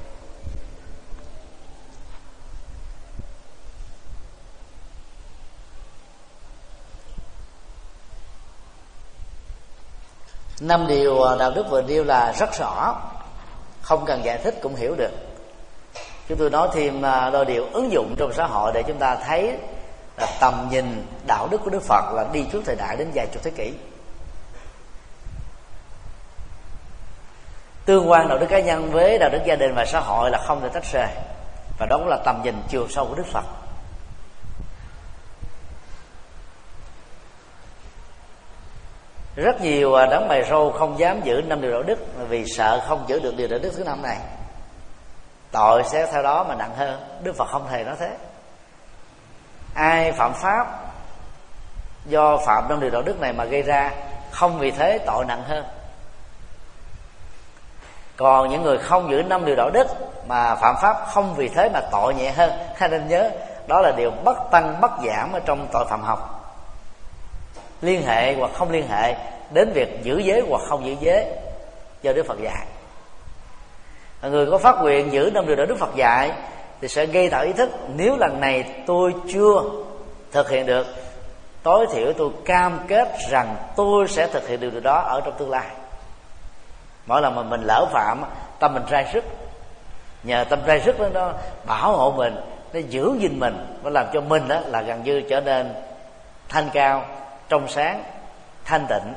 Năm điều đạo đức vừa nêu là rất rõ, không cần giải thích cũng hiểu được. Chúng tôi nói thêm đôi điều ứng dụng trong xã hội để chúng ta thấy là tầm nhìn đạo đức của Đức Phật là đi trước thời đại đến vài chục thế kỷ. Tương quan đạo đức cá nhân với đạo đức gia đình và xã hội là không thể tách rời, và đó cũng là tầm nhìn chiều sâu của Đức Phật. Rất nhiều đấng mày râu không dám giữ 5 điều đạo đức vì sợ không giữ được điều đạo đức thứ 5 này, tội sẽ theo đó mà nặng hơn. Đức Phật không hề nói thế. Ai phạm pháp do phạm 5 điều đạo đức này mà gây ra, không vì thế tội nặng hơn. Còn những người không giữ 5 điều đạo đức mà phạm pháp, không vì thế mà tội nhẹ hơn. Hai nên nhớ, đó là điều bất tăng bất giảm ở trong tội phạm học. Liên hệ hoặc không liên hệ đến việc giữ giới hoặc không giữ giới do Đức Phật dạy. Người có phát nguyện giữ 5 điều đạo Đức Phật dạy thì sẽ gây tạo ý thức, nếu lần này tôi chưa thực hiện được, tối thiểu tôi cam kết rằng tôi sẽ thực hiện được điều đó ở trong tương lai. Mỗi lần mà mình lỡ phạm, tâm mình rai sức, nhờ tâm rai sức đó nó bảo hộ mình, nó giữ gìn mình, nó làm cho mình đó là gần như trở nên thanh cao, trong sáng, thanh tịnh.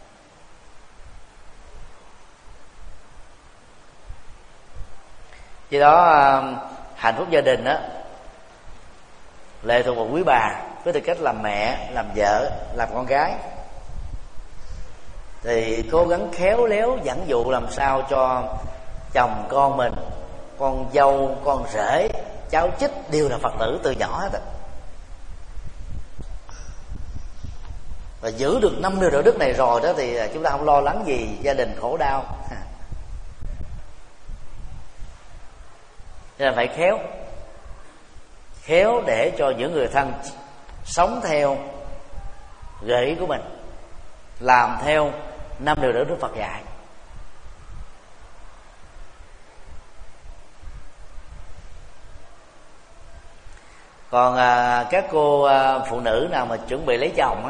Vì đó hạnh phúc gia đình đó lệ thuộc vào quý bà với tư cách làm mẹ, làm vợ, làm con gái, thì cố gắng khéo léo dẫn dụ làm sao cho chồng con mình, con dâu, con rể, cháu chích đều là Phật tử từ nhỏ hết. Và giữ được 5 điều đạo đức này rồi đó thì chúng ta không lo lắng gì gia đình khổ đau. Nên là phải khéo để cho những người thân sống theo gợi ý của mình, làm theo 5 điều đạo đức Phật dạy. Còn các cô phụ nữ nào mà chuẩn bị lấy chồng á,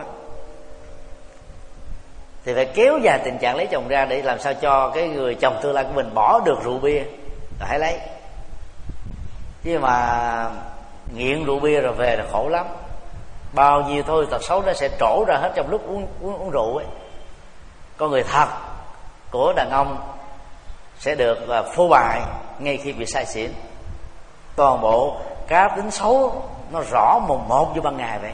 thì phải kéo dài tình trạng lấy chồng ra để làm sao cho cái người chồng tương lai của mình bỏ được rượu bia rồi hãy lấy. Chứ mà nghiện rượu bia rồi về là khổ lắm. Bao nhiêu thôi tật xấu nó sẽ trổ ra hết trong lúc uống rượu ấy. Con người thật của đàn ông sẽ được phô bày ngay khi bị say xỉn. Toàn bộ cá tính xấu nó rõ mồn một như ban ngày vậy.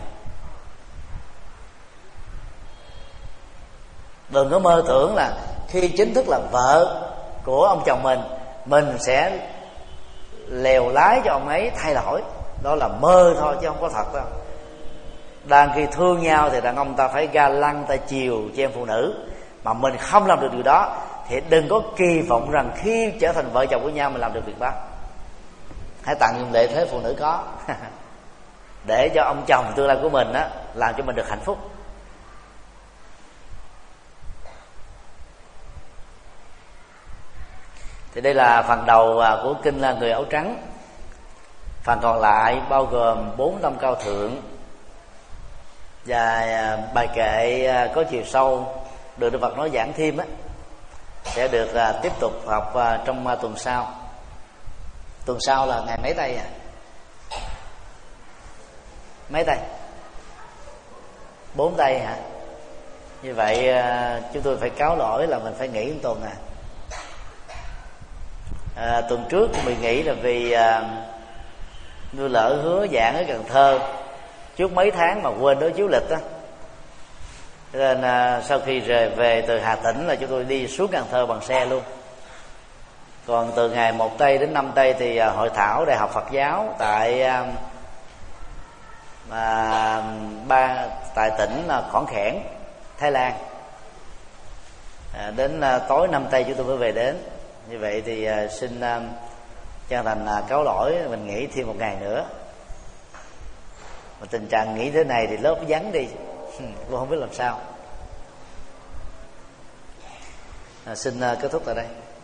Đừng có mơ tưởng là khi chính thức là vợ của ông chồng mình mình sẽ lèo lái cho ông ấy thay đổi. Đó là mơ thôi chứ không có thật đâu. Đang khi thương nhau thì đàn ông ta phải ga lăng, ta chiều cho em phụ nữ, mà mình không làm được điều đó thì đừng có kỳ vọng rằng khi trở thành vợ chồng của nhau mình làm được việc đó. Hãy tận dụng lợi thế phụ nữ có để cho ông chồng tương lai của mình á làm cho mình được hạnh phúc. Thì đây là phần đầu của kinh là Người áo trắng. Phần còn lại bao gồm 4 tâm cao thượng và bài kệ có chiều sâu được Đức Phật nói giảng thêm á, sẽ được tiếp tục học trong tuần sau. Tuần sau là ngày mấy tây mấy tây? 4 tây hả? Như vậy chúng tôi phải cáo lỗi là mình phải nghỉ một tuần tuần trước mình nghĩ là vì tôi lỡ hứa giảng ở Cần Thơ trước mấy tháng mà quên đối chiếu lịch đó, nên sau khi rời về từ Hà Tĩnh là chúng tôi đi xuống Cần Thơ bằng xe luôn. Còn từ ngày 1 tây đến 5 tây thì hội thảo Đại học Phật giáo tại tại tỉnh Khon Khẻn, Thái Lan. Đến tối 5 tây chúng tôi mới về đến. Như vậy thì xin chân thành cáo lỗi, mình nghỉ thêm một ngày nữa. Mà tình trạng nghỉ thế này thì lớp vắng đi, tôi không biết làm sao. Xin kết thúc tại đây.